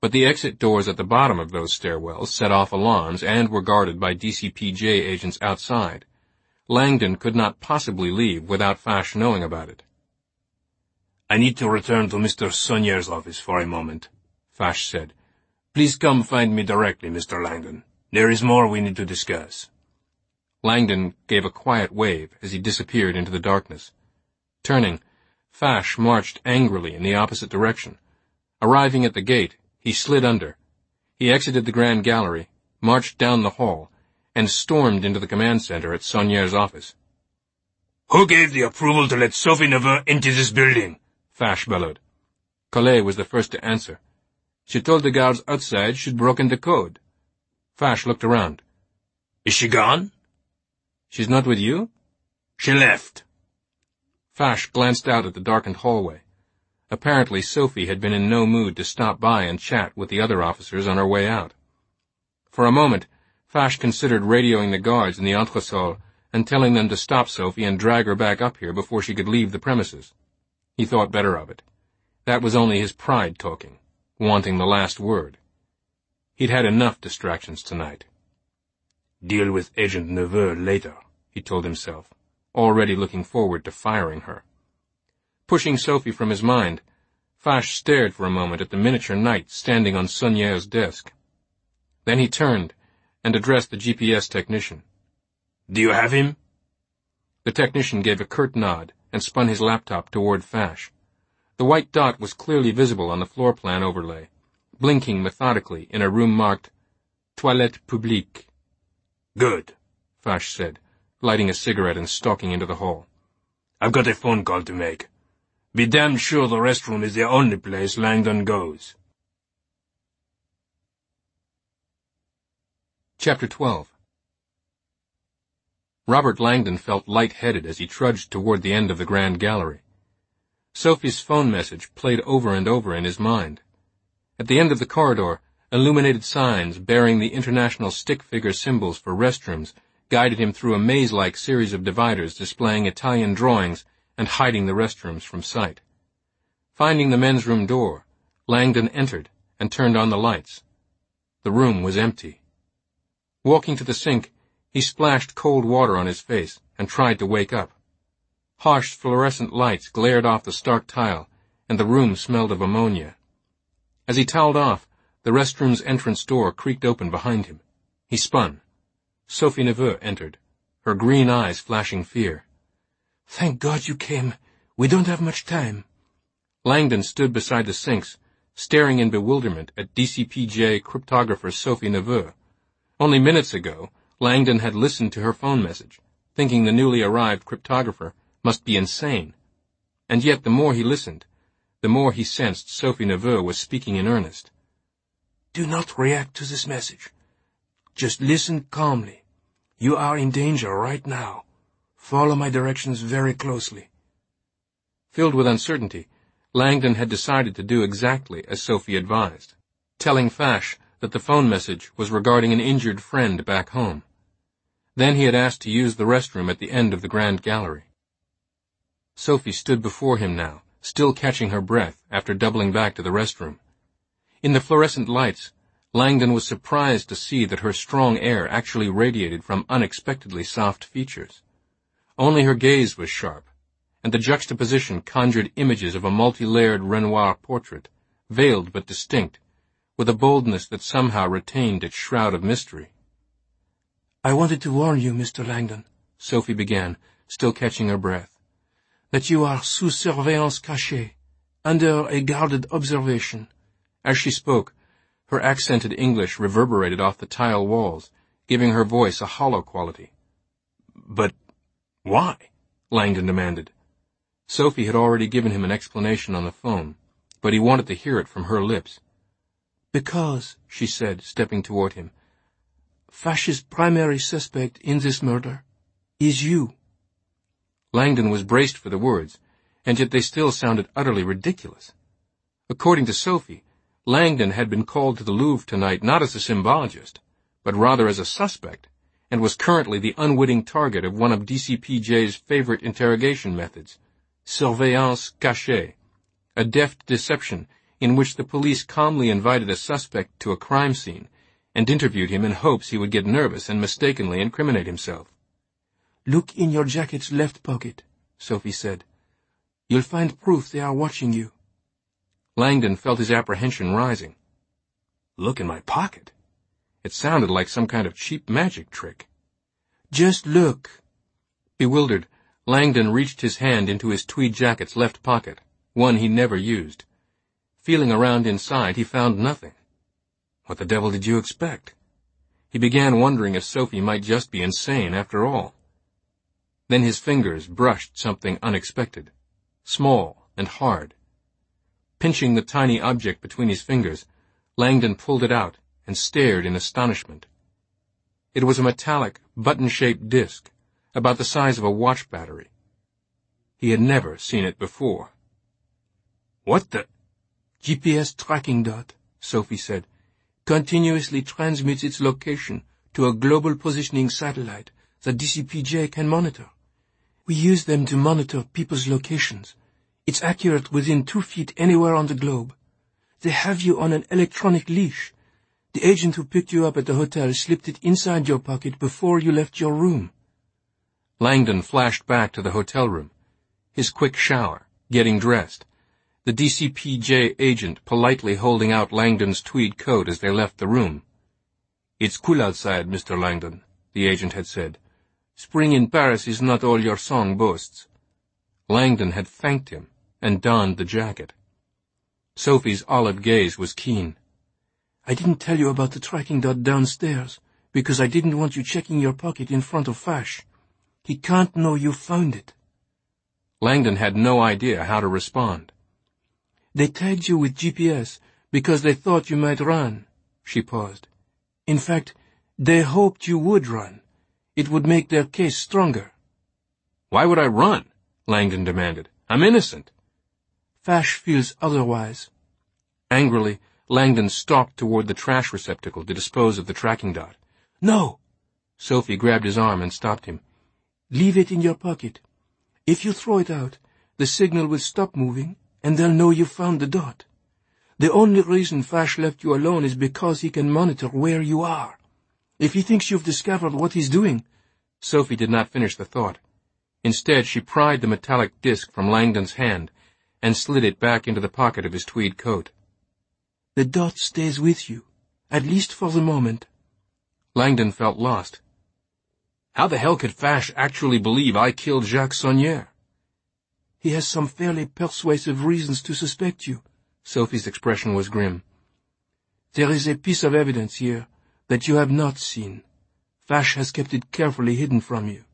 But the exit doors at the bottom of those stairwells set off alarms and were guarded by DCPJ agents outside. Langdon could not possibly leave without Fash knowing about it. "I need to return to Mr. Saunier's office for a moment," Fash said. "Please come find me directly, Mr. Langdon. There is more we need to discuss." Langdon gave a quiet wave as he disappeared into the darkness. Turning, Fash marched angrily in the opposite direction. Arriving at the gate, he slid under. He exited the Grand Gallery, marched down the hall, and stormed into the command center at Saunier's office. "Who gave the approval to let Sophie Neveu into this building?" Fash bellowed. Collet was the first to answer. "She told the guards outside she'd broken the code." Fash looked around. "Is she gone?" "She's not with you?" "She left." Fash glanced out at the darkened hallway. Apparently Sophie had been in no mood to stop by and chat with the other officers on her way out. For a moment, Fash considered radioing the guards in the entresol and telling them to stop Sophie and drag her back up here before she could leave the premises. He thought better of it. That was only his pride talking, wanting the last word. He'd had enough distractions tonight. "Deal with Agent Neveu later," he told himself, already looking forward to firing her. Pushing Sophie from his mind, Fash stared for a moment at the miniature knight standing on Saunier's desk. Then he turned and addressed the GPS technician. "Do you have him?" The technician gave a curt nod and spun his laptop toward Fash. The white dot was clearly visible on the floor plan overlay, blinking methodically in a room marked Toilette Publique. "Good," Fash said, lighting a cigarette and stalking into the hall. "I've got a phone call to make. Be damn sure the restroom is the only place Langdon goes." Chapter 12. Robert Langdon felt light-headed as he trudged toward the end of the Grand Gallery. Sophie's phone message played over and over in his mind. At the end of the corridor, illuminated signs bearing the international stick-figure symbols for restrooms guided him through a maze-like series of dividers displaying Italian drawings and hiding the restrooms from sight. Finding the men's room door, Langdon entered and turned on the lights. The room was empty. Walking to the sink, he splashed cold water on his face and tried to wake up. Harsh fluorescent lights glared off the stark tile, and the room smelled of ammonia. As he toweled off, the restroom's entrance door creaked open behind him. He spun. Sophie Neveu entered, her green eyes flashing fear. "Thank God you came. We don't have much time." Langdon stood beside the sinks, staring in bewilderment at DCPJ cryptographer Sophie Neveu. Only minutes ago, Langdon had listened to her phone message, thinking the newly arrived cryptographer must be insane. And yet the more he listened, the more he sensed Sophie Neveu was speaking in earnest. "Do not react to this message. Just listen calmly. You are in danger right now. Follow my directions very closely." Filled with uncertainty, Langdon had decided to do exactly as Sophie advised, telling Fash that the phone message was regarding an injured friend back home. Then he had asked to use the restroom at the end of the Grand Gallery. Sophie stood before him now, still catching her breath after doubling back to the restroom. In the fluorescent lights, Langdon was surprised to see that her strong air actually radiated from unexpectedly soft features. Only her gaze was sharp, and the juxtaposition conjured images of a multi-layered Renoir portrait, veiled but distinct, with a boldness that somehow retained its shroud of mystery. "I wanted to warn you, Mr. Langdon," Sophie began, still catching her breath, "that you are sous surveillance cachée, under a guarded observation." As she spoke, her accented English reverberated off the tile walls, giving her voice a hollow quality. "But why?" Langdon demanded. Sophie had already given him an explanation on the phone, but he wanted to hear it from her lips. "Because," she said, stepping toward him, "Fash's primary suspect in this murder is you." Langdon was braced for the words, and yet they still sounded utterly ridiculous. According to Sophie, Langdon had been called to the Louvre tonight not as a symbologist, but rather as a suspect, and was currently the unwitting target of one of DCPJ's favorite interrogation methods, surveillance cachée, a deft deception in which the police calmly invited a suspect to a crime scene and interviewed him in hopes he would get nervous and mistakenly incriminate himself. "Look in your jacket's left pocket," Sophie said. "You'll find proof they are watching you." Langdon felt his apprehension rising. Look in my pocket? It sounded like some kind of cheap magic trick. "Just look." Bewildered, Langdon reached his hand into his tweed jacket's left pocket, one he never used. Feeling around inside, he found nothing. What the devil did you expect? He began wondering if Sophie might just be insane after all. Then his fingers brushed something unexpected, small and hard. Pinching the tiny object between his fingers, Langdon pulled it out and stared in astonishment. It was a metallic, button-shaped disc, about the size of a watch battery. He had never seen it before. "What the—" "GPS tracking dot," Sophie said. "Continuously transmits its location to a global positioning satellite that DCPJ can monitor. We use them to monitor people's locations. It's accurate within 2 feet anywhere on the globe. They have you on an electronic leash. The agent who picked you up at the hotel slipped it inside your pocket before you left your room." Langdon flashed back to the hotel room, his quick shower, getting dressed, the DCPJ agent politely holding out Langdon's tweed coat as they left the room. "It's cool outside, Mr. Langdon," the agent had said. "Spring in Paris is not all your song boasts." Langdon had thanked him and donned the jacket. Sophie's olive gaze was keen. "I didn't tell you about the tracking dot downstairs because I didn't want you checking your pocket in front of Fash. He can't know you found it." Langdon had no idea how to respond. "They tagged you with GPS because they thought you might run." She paused. "In fact, they hoped you would run. It would make their case stronger." "Why would I run?" Langdon demanded. "I'm innocent." "Fash feels otherwise." Angrily, Langdon stalked toward the trash receptacle to dispose of the tracking dot. "No!" Sophie grabbed his arm and stopped him. "Leave it in your pocket. If you throw it out, the signal will stop moving, and they'll know you found the dot. The only reason Fash left you alone is because he can monitor where you are. If he thinks you've discovered what he's doing—" Sophie did not finish the thought. Instead, she pried the metallic disc from Langdon's hand and slid it back into the pocket of his tweed coat. "The dot stays with you, at least for the moment." Langdon felt lost. How the hell could Fash actually believe I killed Jacques Saunière? "He has some fairly persuasive reasons to suspect you." Sophie's expression was grim. "There is a piece of evidence here that you have not seen. Fash has kept it carefully hidden from you."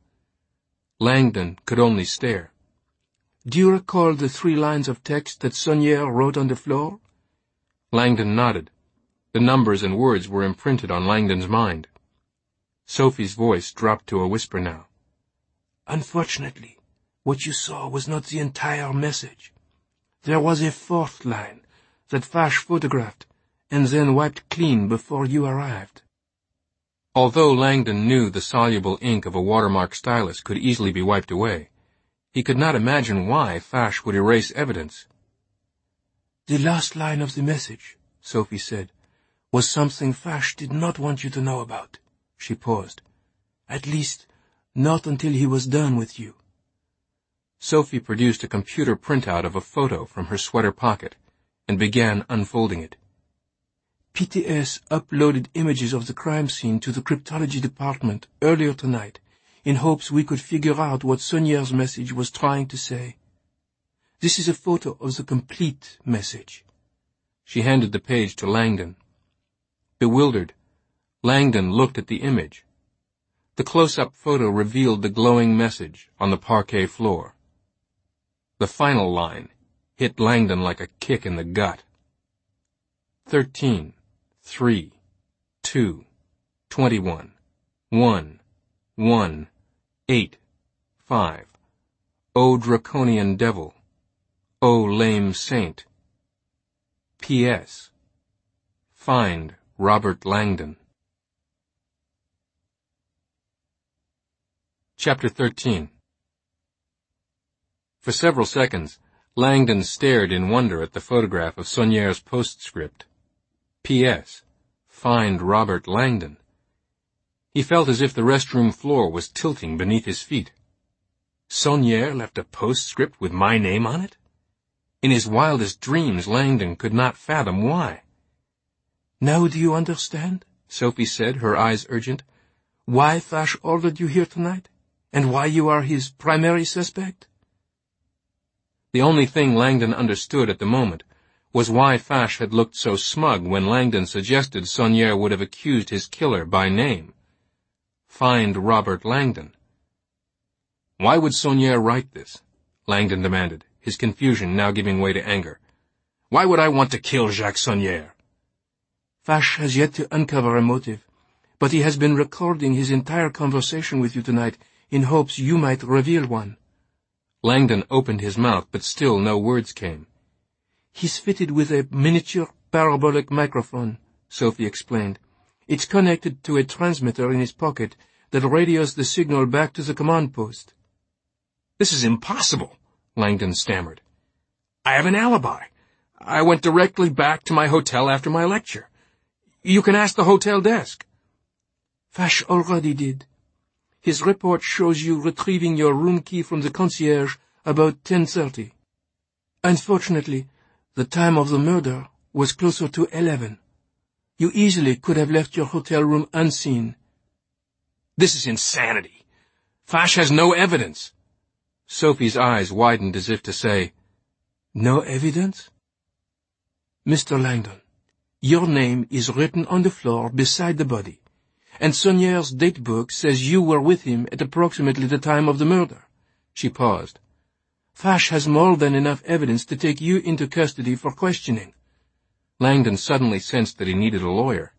Langdon could only stare. "Do you recall the 3 lines of text that Saunière wrote on the floor?" Langdon nodded. The numbers and words were imprinted on Langdon's mind. Sophie's voice dropped to a whisper now. "Unfortunately, what you saw was not the entire message. There was a 4th line that Fash photographed and then wiped clean before you arrived." Although Langdon knew the soluble ink of a watermark stylus could easily be wiped away, he could not imagine why Fash would erase evidence. "The last line of the message," Sophie said, "was something Fash did not want you to know about." She paused. "At least, not until he was done with you." Sophie produced a computer printout of a photo from her sweater pocket and began unfolding it. "PTS uploaded images of the crime scene to the cryptology department earlier tonight in hopes we could figure out what Saunière's message was trying to say. This is a photo of the complete message." She handed the page to Langdon. Bewildered, Langdon looked at the image. The close-up photo revealed the glowing message on the parquet floor. The final line hit Langdon like a kick in the gut. 13, 3, 2, 21, 1, 1, 8, 5. O draconian devil. O lame saint. P.S. Find Robert Langdon. Chapter 13. For several seconds, Langdon stared in wonder at the photograph of Saunière's postscript. P.S. Find Robert Langdon. He felt as if the restroom floor was tilting beneath his feet. Saunière left a postscript with my name on it? In his wildest dreams, Langdon could not fathom why. "Now do you understand?" Sophie said, her eyes urgent. "Why Fash ordered you here tonight? And why you are his primary suspect?" The only thing Langdon understood at the moment was why Fash had looked so smug when Langdon suggested Saunière would have accused his killer by name. Find Robert Langdon. Why would Saunière write this? Langdon demanded, his confusion now giving way to anger. Why would I want to kill Jacques Saunière? Fash has yet to uncover a motive, but he has been recording his entire conversation with you tonight in hopes you might reveal one. Langdon opened his mouth, but still no words came. He's fitted with a miniature parabolic microphone, Sophie explained. It's connected to a transmitter in his pocket that radios the signal back to the command post. This is impossible, Langdon stammered. I have an alibi. I went directly back to my hotel after my lecture. You can ask the hotel desk. Fash already did. His report shows you retrieving your room key from the concierge about 10:30. Unfortunately, the time of the murder was closer to 11. You easily could have left your hotel room unseen. This is insanity. Fash has no evidence. Sophie's eyes widened as if to say, No evidence? Mr. Langdon, your name is written on the floor beside the body, and Saunière's date book says you were with him at approximately the time of the murder. She paused. Fash has more than enough evidence to take you into custody for questioning. Langdon suddenly sensed that he needed a lawyer.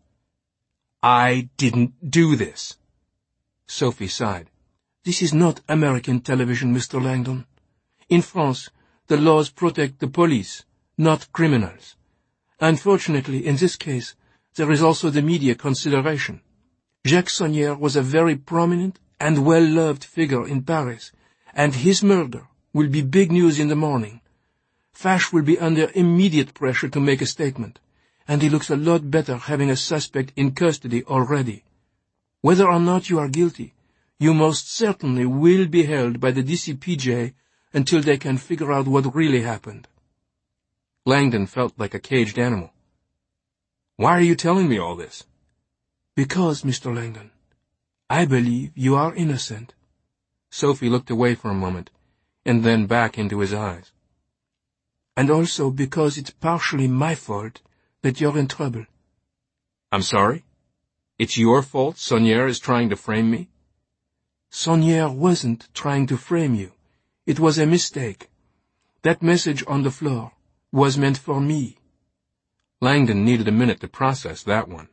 I didn't do this. Sophie sighed. This is not American television, Mr. Langdon. In France, the laws protect the police, not criminals. Unfortunately, in this case, there is also the media consideration. Jacques Saunière was a very prominent and well-loved figure in Paris, and his murder will be big news in the morning. Fash will be under immediate pressure to make a statement, and he looks a lot better having a suspect in custody already. Whether or not you are guilty, you most certainly will be held by the DCPJ until they can figure out what really happened. Langdon felt like a caged animal. Why are you telling me all this? Because, Mr. Langdon, I believe you are innocent. Sophie looked away for a moment, and then back into his eyes. And also because it's partially my fault that you're in trouble. I'm sorry? It's your fault Saunière is trying to frame me? Saunière wasn't trying to frame you. It was a mistake. That message on the floor was meant for me. Langdon needed a minute to process that one.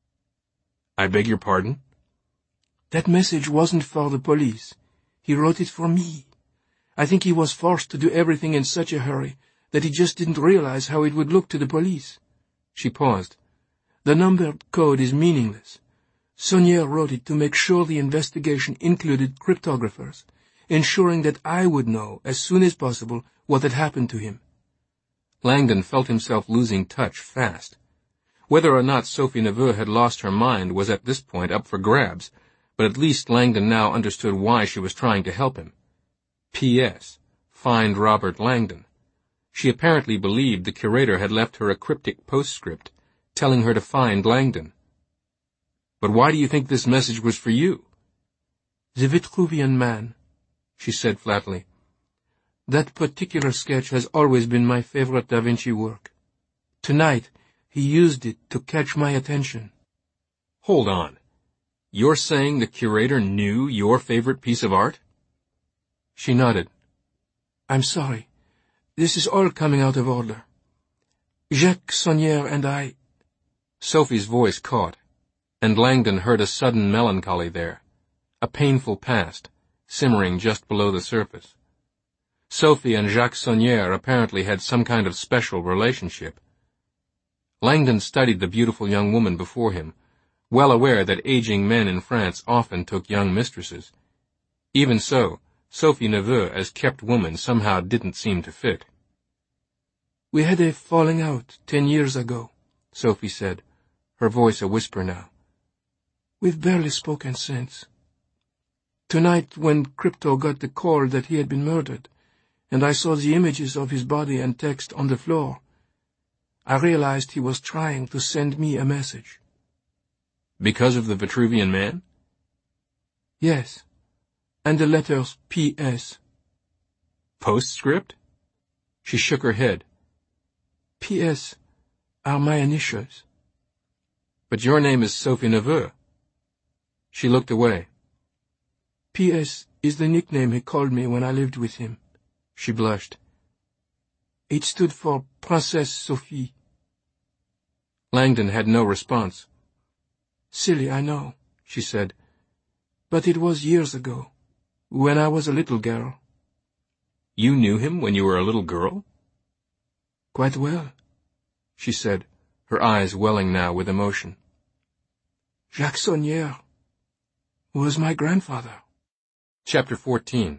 I beg your pardon? That message wasn't for the police. He wrote it for me. I think he was forced to do everything in such a hurry that he just didn't realize how it would look to the police. She paused. The numbered code is meaningless. Saunière wrote it to make sure the investigation included cryptographers, ensuring that I would know as soon as possible what had happened to him. Langdon felt himself losing touch fast. Whether or not Sophie Neveu had lost her mind was at this point up for grabs, but at least Langdon now understood why she was trying to help him. P.S. Find Robert Langdon. She apparently believed the curator had left her a cryptic postscript, telling her to find Langdon. But why do you think this message was for you? The Vitruvian Man, she said flatly. That particular sketch has always been my favorite Da Vinci work. Tonight, he used it to catch my attention. Hold on. You're saying the curator knew your favorite piece of art? She nodded. I'm sorry. This is all coming out of order. Jacques Saunière and I... Sophie's voice caught, and Langdon heard a sudden melancholy there, a painful past, simmering just below the surface. Sophie and Jacques Saunière apparently had some kind of special relationship. Langdon studied the beautiful young woman before him, well aware that aging men in France often took young mistresses. Even so, Sophie Neveu as kept woman somehow didn't seem to fit. We had a falling out 10 years ago, Sophie said, her voice a whisper now. We've barely spoken since. Tonight, when Crypto got the call that he had been murdered, and I saw the images of his body and text on the floor, I realized he was trying to send me a message. Because of the Vitruvian Man? Yes, and the letters P.S. Postscript? She shook her head. P.S. are my initials. But your name is Sophie Neveu. She looked away. P.S. is the nickname he called me when I lived with him. She blushed. It stood for Princess Sophie. Langdon had no response. Silly, I know, she said. But it was years ago, when I was a little girl. You knew him when you were a little girl? Quite well, she said, her eyes welling now with emotion. Jacques Saunière was my grandfather. Chapter 14.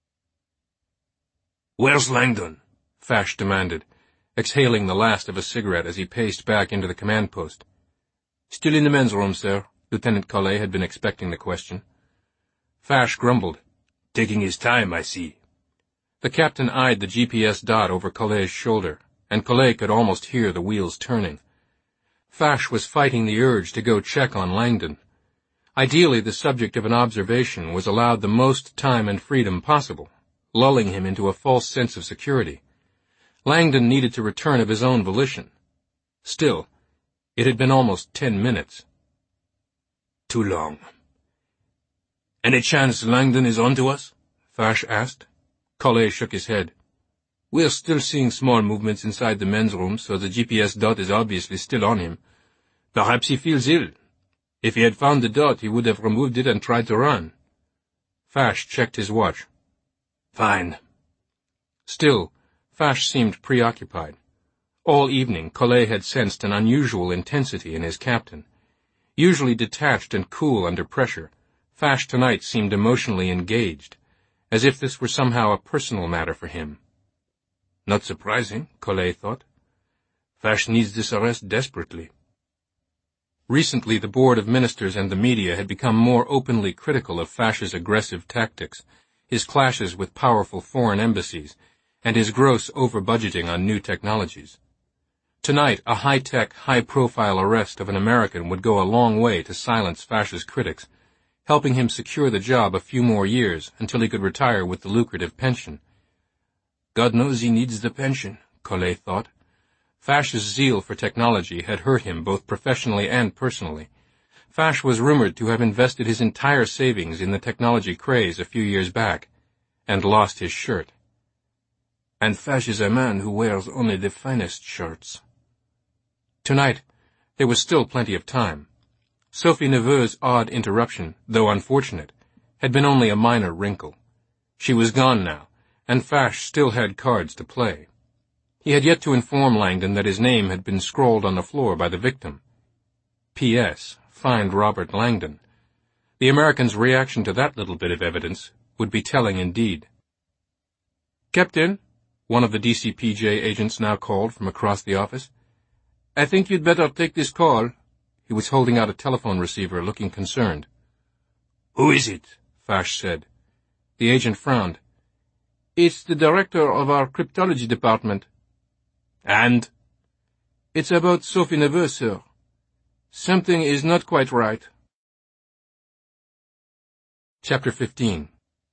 Where's Langdon? Fash demanded, exhaling the last of a cigarette as he paced back into the command post. Still in the men's room, sir. Lieutenant Collet had been expecting the question. Fash grumbled. Taking his time, I see. The captain eyed the GPS dot over Collet's shoulder, and Collet could almost hear the wheels turning. Fash was fighting the urge to go check on Langdon. Ideally, the subject of an observation was allowed the most time and freedom possible, lulling him into a false sense of security. Langdon needed to return of his own volition. Still, it had been almost 10 minutes. Too long. Any chance Langdon is on to us? Fash asked. Collet shook his head. We're still seeing small movements inside the men's room, so the GPS dot is obviously still on him. Perhaps he feels ill. If he had found the dot, he would have removed it and tried to run. Fash checked his watch. Fine. Still, Fash seemed preoccupied. All evening, Collet had sensed an unusual intensity in his captain. Usually detached and cool under pressure, Fash tonight seemed emotionally engaged, as if this were somehow a personal matter for him. Not surprising, Collet thought. Fash needs this arrest desperately. Recently, the Board of Ministers and the media had become more openly critical of Fash's aggressive tactics, his clashes with powerful foreign embassies, and his gross over-budgeting on new technologies. Tonight, a high-tech, high-profile arrest of an American would go a long way to silence Fash's critics, helping him secure the job a few more years until he could retire with the lucrative pension. God knows he needs the pension, Collet thought. Fash's zeal for technology had hurt him both professionally and personally. Fash was rumored to have invested his entire savings in the technology craze a few years back, and lost his shirt. And Fash is a man who wears only the finest shirts. Tonight, there was still plenty of time. Sophie Neveu's odd interruption, though unfortunate, had been only a minor wrinkle. She was gone now, and Fash still had cards to play. He had yet to inform Langdon that his name had been scrawled on the floor by the victim. P.S. Find Robert Langdon. The American's reaction to that little bit of evidence would be telling indeed. Captain, one of the DCPJ agents now called from across the office. I think you'd better take this call. He was holding out a telephone receiver, looking concerned. Who is it? Fash said. The agent frowned. It's the director of our cryptology department. And? It's about Sophie Neveu, sir. Something is not quite right. Chapter 15.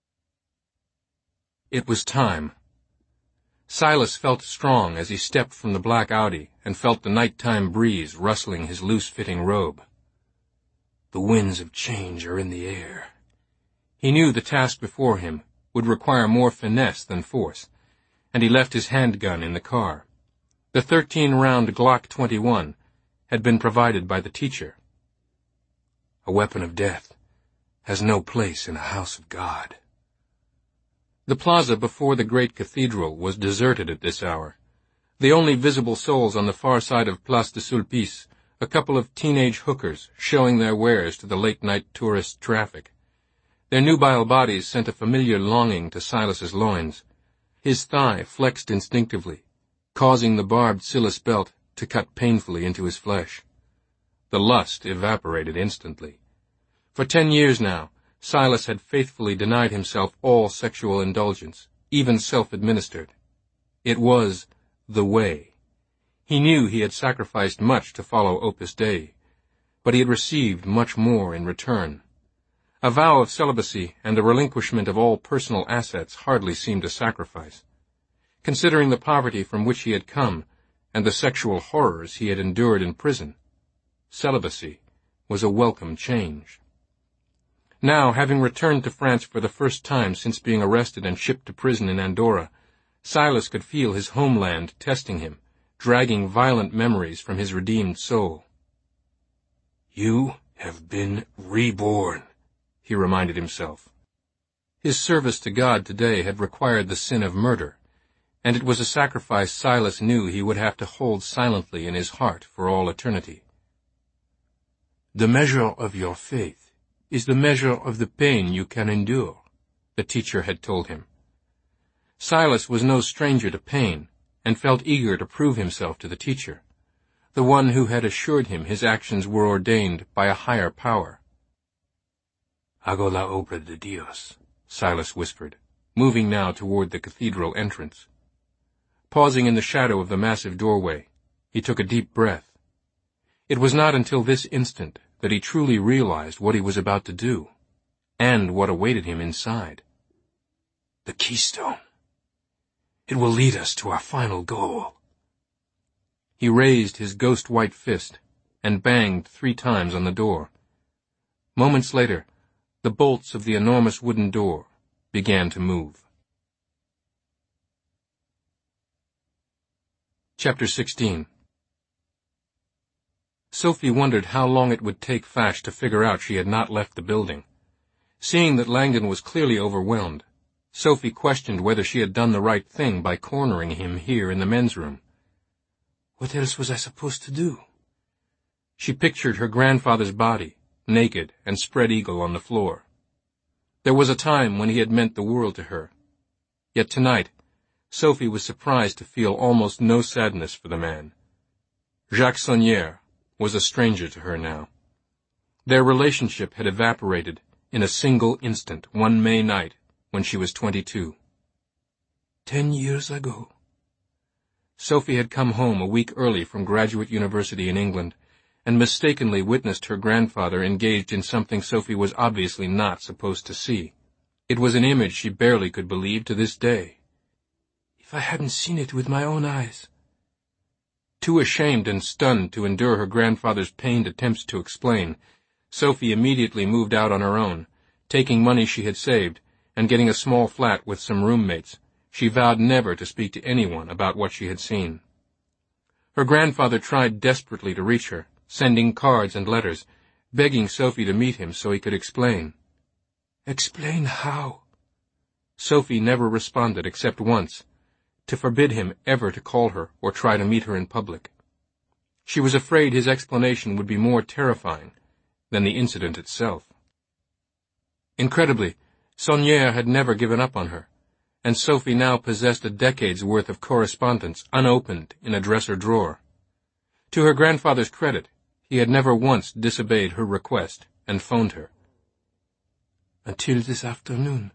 It was time. Silas felt strong as he stepped from the black Audi and felt the nighttime breeze rustling his loose-fitting robe. The winds of change are in the air. He knew the task before him would require more finesse than force, and he left his handgun in the car. The 13-round Glock 21 had been provided by the teacher. A weapon of death has no place in a house of God. The plaza before the great cathedral was deserted at this hour. The only visible souls on the far side of Place de Sulpice, a couple of teenage hookers showing their wares to the late-night tourist traffic. Their nubile bodies sent a familiar longing to Silas's loins. His thigh flexed instinctively, causing the barbed Silas belt to cut painfully into his flesh. The lust evaporated instantly. For 10 years now, Silas had faithfully denied himself all sexual indulgence, even self-administered. It was the way. He knew he had sacrificed much to follow Opus Dei, but he had received much more in return. A vow of celibacy and the relinquishment of all personal assets hardly seemed a sacrifice. Considering the poverty from which he had come and the sexual horrors he had endured in prison, celibacy was a welcome change. Now, having returned to France for the first time since being arrested and shipped to prison in Andorra, Silas could feel his homeland testing him, dragging violent memories from his redeemed soul. "You have been reborn," he reminded himself. His service to God today had required the sin of murder, and it was a sacrifice Silas knew he would have to hold silently in his heart for all eternity. "The measure of your faith is the measure of the pain you can endure," the teacher had told him. Silas was no stranger to pain, and felt eager to prove himself to the teacher, the one who had assured him his actions were ordained by a higher power. "Hago la obra de Dios," Silas whispered, moving now toward the cathedral entrance. Pausing in the shadow of the massive doorway, he took a deep breath. It was not until this instant that he truly realized what he was about to do, and what awaited him inside. The keystone. It will lead us to our final goal. He raised his ghost-white fist and banged 3 times on the door. Moments later, the bolts of the enormous wooden door began to move. Chapter 16. Sophie wondered how long it would take Fash to figure out she had not left the building. Seeing that Langdon was clearly overwhelmed, Sophie questioned whether she had done the right thing by cornering him here in the men's room. What else was I supposed to do? She pictured her grandfather's body, naked and spread-eagle on the floor. There was a time when he had meant the world to her. Yet tonight, Sophie was surprised to feel almost no sadness for the man. Jacques Saunière was a stranger to her now. Their relationship had evaporated in a single instant one May night when she was 22. 10 years ago. Sophie had come home a week early from Graduate University in England and mistakenly witnessed her grandfather engaged in something Sophie was obviously not supposed to see. It was an image she barely could believe to this day. If I hadn't seen it with my own eyes. Too ashamed and stunned to endure her grandfather's pained attempts to explain, Sophie immediately moved out on her own, taking money she had saved, and getting a small flat with some roommates. She vowed never to speak to anyone about what she had seen. Her grandfather tried desperately to reach her, sending cards and letters, begging Sophie to meet him so he could explain. Explain how? Sophie never responded except once, to forbid him ever to call her or try to meet her in public. She was afraid his explanation would be more terrifying than the incident itself. Incredibly, Saunière had never given up on her, and Sophie now possessed a decade's worth of correspondence unopened in a dresser drawer. To her grandfather's credit, he had never once disobeyed her request and phoned her. Until this afternoon.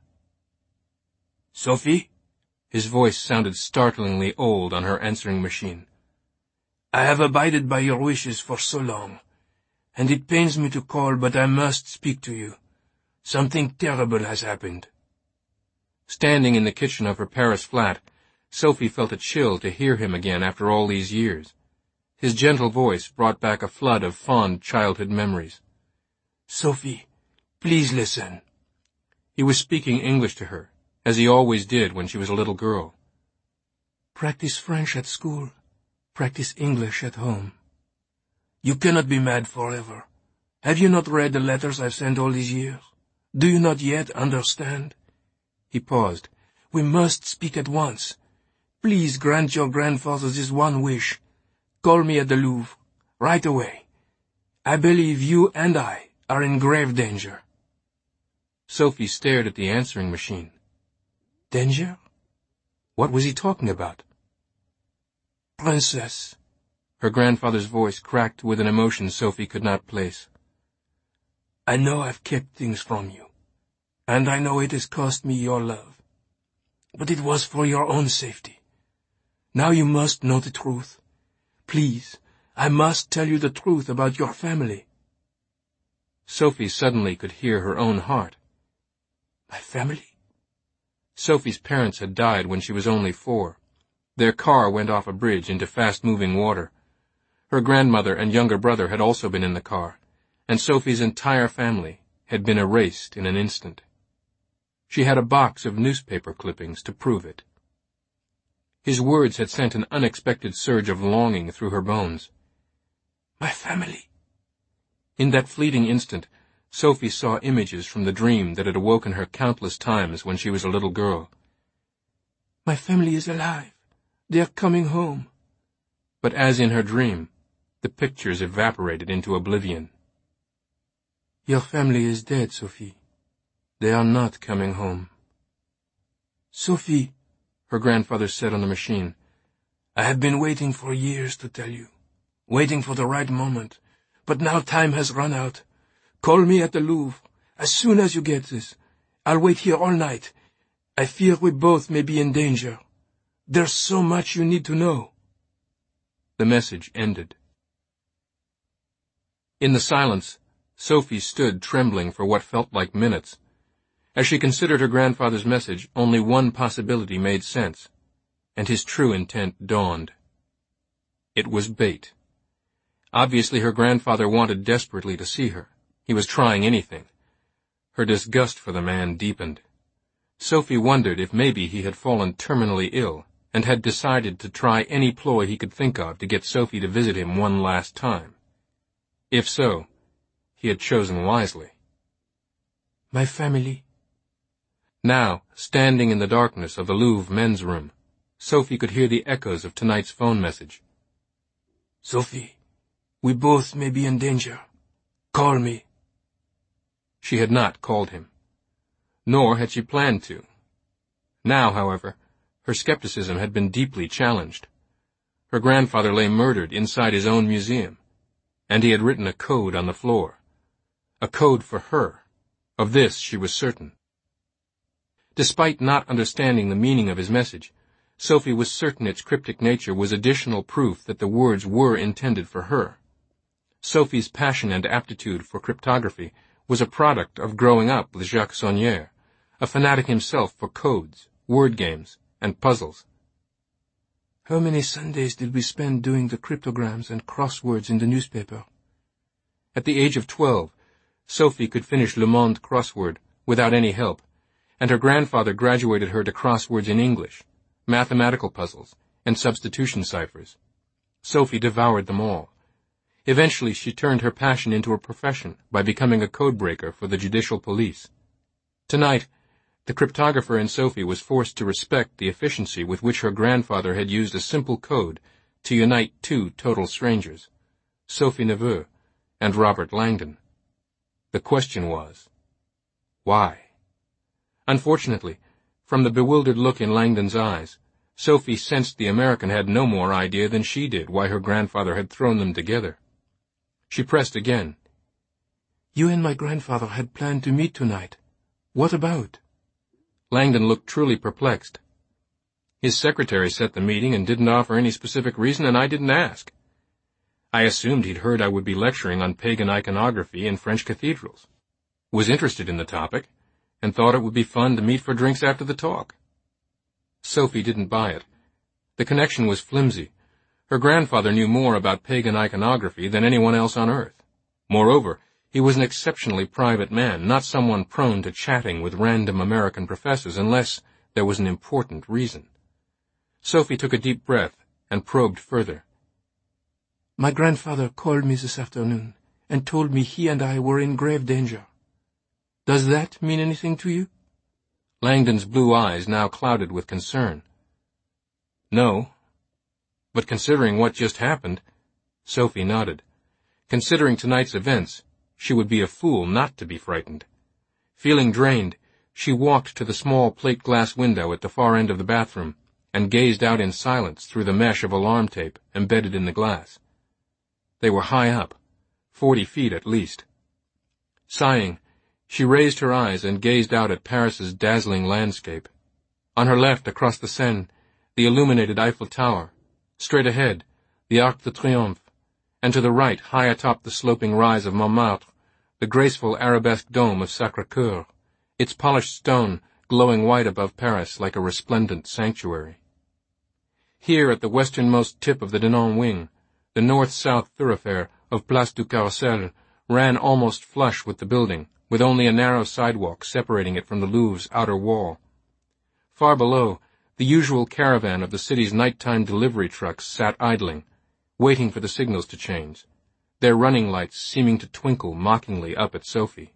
Sophie? His voice sounded startlingly old on her answering machine. I have abided by your wishes for so long, and it pains me to call, but I must speak to you. Something terrible has happened. Standing in the kitchen of her Paris flat, Sophie felt a chill to hear him again after all these years. His gentle voice brought back a flood of fond childhood memories. Sophie, please listen. He was speaking English to her, as he always did when she was a little girl. Practice French at school. Practice English at home. You cannot be mad forever. Have you not read the letters I've sent all these years? Do you not yet understand? He paused. We must speak at once. Please grant your grandfather this one wish. Call me at the Louvre, right away. I believe you and I are in grave danger. Sophie stared at the answering machine. Danger? What was he talking about? Princess. Her grandfather's voice cracked with an emotion Sophie could not place. I know I've kept things from you, and I know it has cost me your love. But it was for your own safety. Now you must know the truth. Please, I must tell you the truth about your family. Sophie suddenly could hear her own heart. My family? Sophie's parents had died when she was only 4. Their car went off a bridge into fast-moving water. Her grandmother and younger brother had also been in the car, and Sophie's entire family had been erased in an instant. She had a box of newspaper clippings to prove it. His words had sent an unexpected surge of longing through her bones. My family. In that fleeting instant, Sophie saw images from the dream that had awoken her countless times when she was a little girl. My family is alive. They are coming home. But as in her dream, the pictures evaporated into oblivion. Your family is dead, Sophie. They are not coming home. Sophie, her grandfather said on the machine, I have been waiting for years to tell you. Waiting for the right moment. But now time has run out. Call me at the Louvre. As soon as you get this. I'll wait here all night. I fear we both may be in danger. There's so much you need to know. The message ended. In the silence, Sophie stood trembling for what felt like minutes. As she considered her grandfather's message, only one possibility made sense, and his true intent dawned. It was bait. Obviously her grandfather wanted desperately to see her. He was trying anything. Her disgust for the man deepened. Sophie wondered if maybe he had fallen terminally ill and had decided to try any ploy he could think of to get Sophie to visit him one last time. If so, he had chosen wisely. My family. Now, standing in the darkness of the Louvre men's room, Sophie could hear the echoes of tonight's phone message. Sophie, we both may be in danger. Call me. She had not called him. Nor had she planned to. Now, however, her skepticism had been deeply challenged. Her grandfather lay murdered inside his own museum, and he had written a code on the floor. A code for her. Of this she was certain. Despite not understanding the meaning of his message, Sophie was certain its cryptic nature was additional proof that the words were intended for her. Sophie's passion and aptitude for cryptography was a product of growing up with Jacques Saunière, a fanatic himself for codes, word games, and puzzles. How many Sundays did we spend doing the cryptograms and crosswords in the newspaper? At the age of 12, Sophie could finish Le Monde crossword without any help, and her grandfather graduated her to crosswords in English, mathematical puzzles, and substitution ciphers. Sophie devoured them all. Eventually she turned her passion into a profession by becoming a codebreaker for the judicial police. Tonight, the cryptographer in Sophie was forced to respect the efficiency with which her grandfather had used a simple code to unite 2 total strangers, Sophie Neveu and Robert Langdon. The question was, why? Unfortunately, from the bewildered look in Langdon's eyes, Sophie sensed the American had no more idea than she did why her grandfather had thrown them together. She pressed again. You and my grandfather had planned to meet tonight. What about? Langdon looked truly perplexed. His secretary set the meeting and didn't offer any specific reason, and I didn't ask. I assumed he'd heard I would be lecturing on pagan iconography in French cathedrals, was interested in the topic, and thought it would be fun to meet for drinks after the talk. Sophie didn't buy it. The connection was flimsy. Her grandfather knew more about pagan iconography than anyone else on earth. Moreover, he was an exceptionally private man, not someone prone to chatting with random American professors unless there was an important reason. Sophie took a deep breath and probed further. My grandfather called me this afternoon and told me he and I were in grave danger. Does that mean anything to you? Langdon's blue eyes now clouded with concern. No. But considering what just happened, Sophie nodded. Considering tonight's events, she would be a fool not to be frightened. Feeling drained, she walked to the small plate glass window at the far end of the bathroom and gazed out in silence through the mesh of alarm tape embedded in the glass. They were high up, 40 feet at least. Sighing, she raised her eyes and gazed out at Paris's dazzling landscape. On her left, across the Seine, the illuminated Eiffel Tower. Straight ahead, the Arc de Triomphe. And to the right, high atop the sloping rise of Montmartre, the graceful arabesque dome of Sacré-Cœur, its polished stone glowing white above Paris like a resplendent sanctuary. Here, at the westernmost tip of the Denon wing, the north-south thoroughfare of Place du Carrousel ran almost flush with the building, with only a narrow sidewalk separating it from the Louvre's outer wall. Far below, the usual caravan of the city's nighttime delivery trucks sat idling, waiting for the signals to change, their running lights seeming to twinkle mockingly up at Sophie.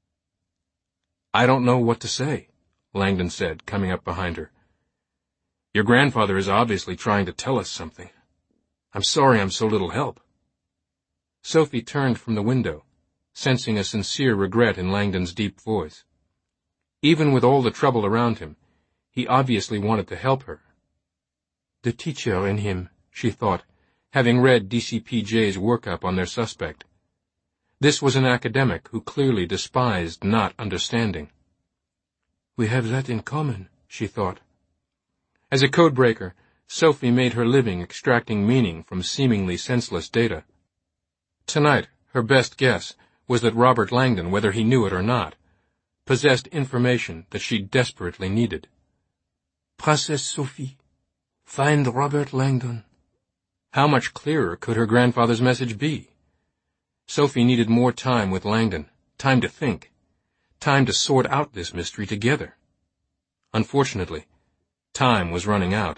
"I don't know what to say," Langdon said, coming up behind her. "Your grandfather is obviously trying to tell us something. I'm sorry I'm so little help." Sophie turned from the window, sensing a sincere regret in Langdon's deep voice. Even with all the trouble around him, he obviously wanted to help her. The teacher in him, she thought, having read DCPJ's workup on their suspect. This was an academic who clearly despised not understanding. "We have that in common," she thought. As a codebreaker, Sophie made her living extracting meaning from seemingly senseless data. Tonight, her best guess was that Robert Langdon, whether he knew it or not, possessed information that she desperately needed. Princess Sophie, find Robert Langdon. How much clearer could her grandfather's message be? Sophie needed more time with Langdon, time to think, time to sort out this mystery together. Unfortunately, time was running out.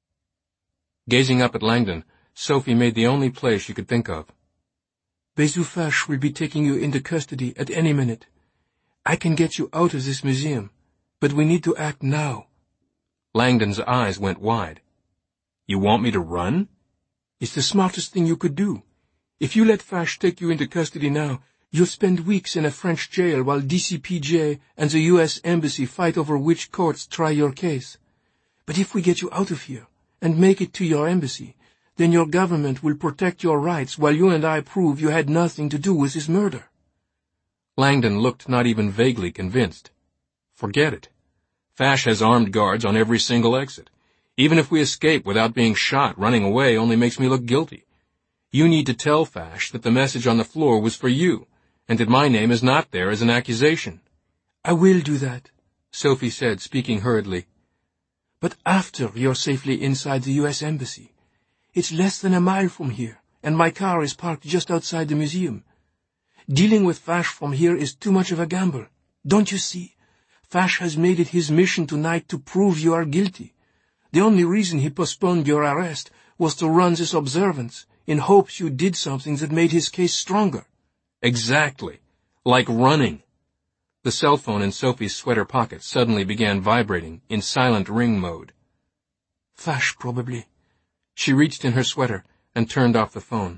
Gazing up at Langdon, Sophie made the only play she could think of. "Bézu Fache will be taking you into custody at any minute. I can get you out of this museum, but we need to act now." Langdon's eyes went wide. "You want me to run?" "It's the smartest thing you could do. If you let Fache take you into custody now, you'll spend weeks in a French jail while DCPJ and the U.S. Embassy fight over which courts try your case. But if we get you out of here and make it to your embassy, then your government will protect your rights while you and I prove you had nothing to do with this murder." Langdon looked not even vaguely convinced. "Forget it. Fache has armed guards on every single exit. Even if we escape without being shot, running away only makes me look guilty. You need to tell Fache that the message on the floor was for you, and that my name is not there as an accusation." "I will do that," Sophie said, speaking hurriedly. "But after you're safely inside the U.S. Embassy. It's less than a mile from here, and my car is parked just outside the museum. Dealing with Fache from here is too much of a gamble. Don't you see? Fache has made it his mission tonight to prove you are guilty. The only reason he postponed your arrest was to run this observance, in hopes you did something that made his case stronger." "Exactly. Like running." The cell phone in Sophie's sweater pocket suddenly began vibrating in silent ring mode. "Fache, probably." She reached in her sweater and turned off the phone.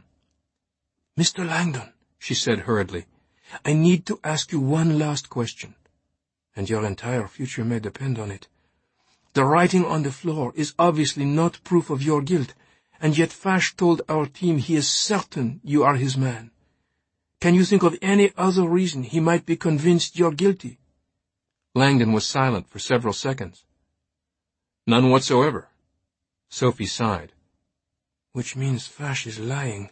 "Mr. Langdon," she said hurriedly, "I need to ask you one last question, and your entire future may depend on it. The writing on the floor is obviously not proof of your guilt, and yet Fache told our team he is certain you are his man. Can you think of any other reason he might be convinced you're guilty?" Langdon was silent for several seconds. "None whatsoever." Sophie sighed. "Which means Fache is lying."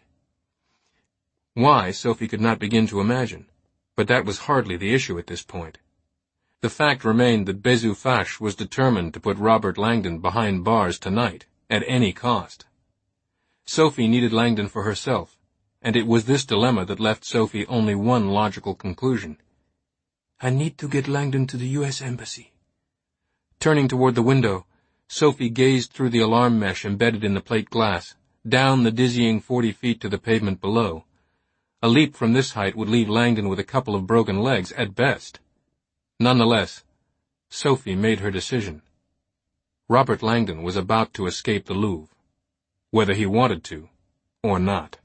Why, Sophie could not begin to imagine, but that was hardly the issue at this point. The fact remained that Bézu Fache was determined to put Robert Langdon behind bars tonight, at any cost. Sophie needed Langdon for herself, and it was this dilemma that left Sophie only one logical conclusion. "I need to get Langdon to the U.S. Embassy." Turning toward the window, Sophie gazed through the alarm mesh embedded in the plate glass, down the dizzying 40 feet to the pavement below. A leap from this height would leave Langdon with a couple of broken legs at best. Nonetheless, Sophie made her decision. Robert Langdon was about to escape the Louvre, whether he wanted to or not.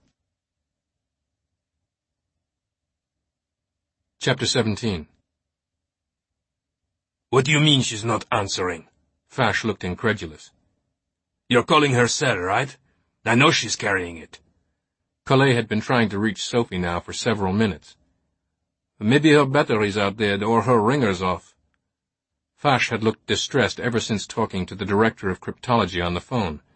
Chapter 17. "What do you mean she's not answering?" Fache looked incredulous. You're calling her Sel, right? I know she's carrying it. Collet had been trying to reach Sophie now for several minutes. Maybe her battery's out dead, or her ringer's off. Fache had looked distressed ever since talking to the director of cryptology on the phone.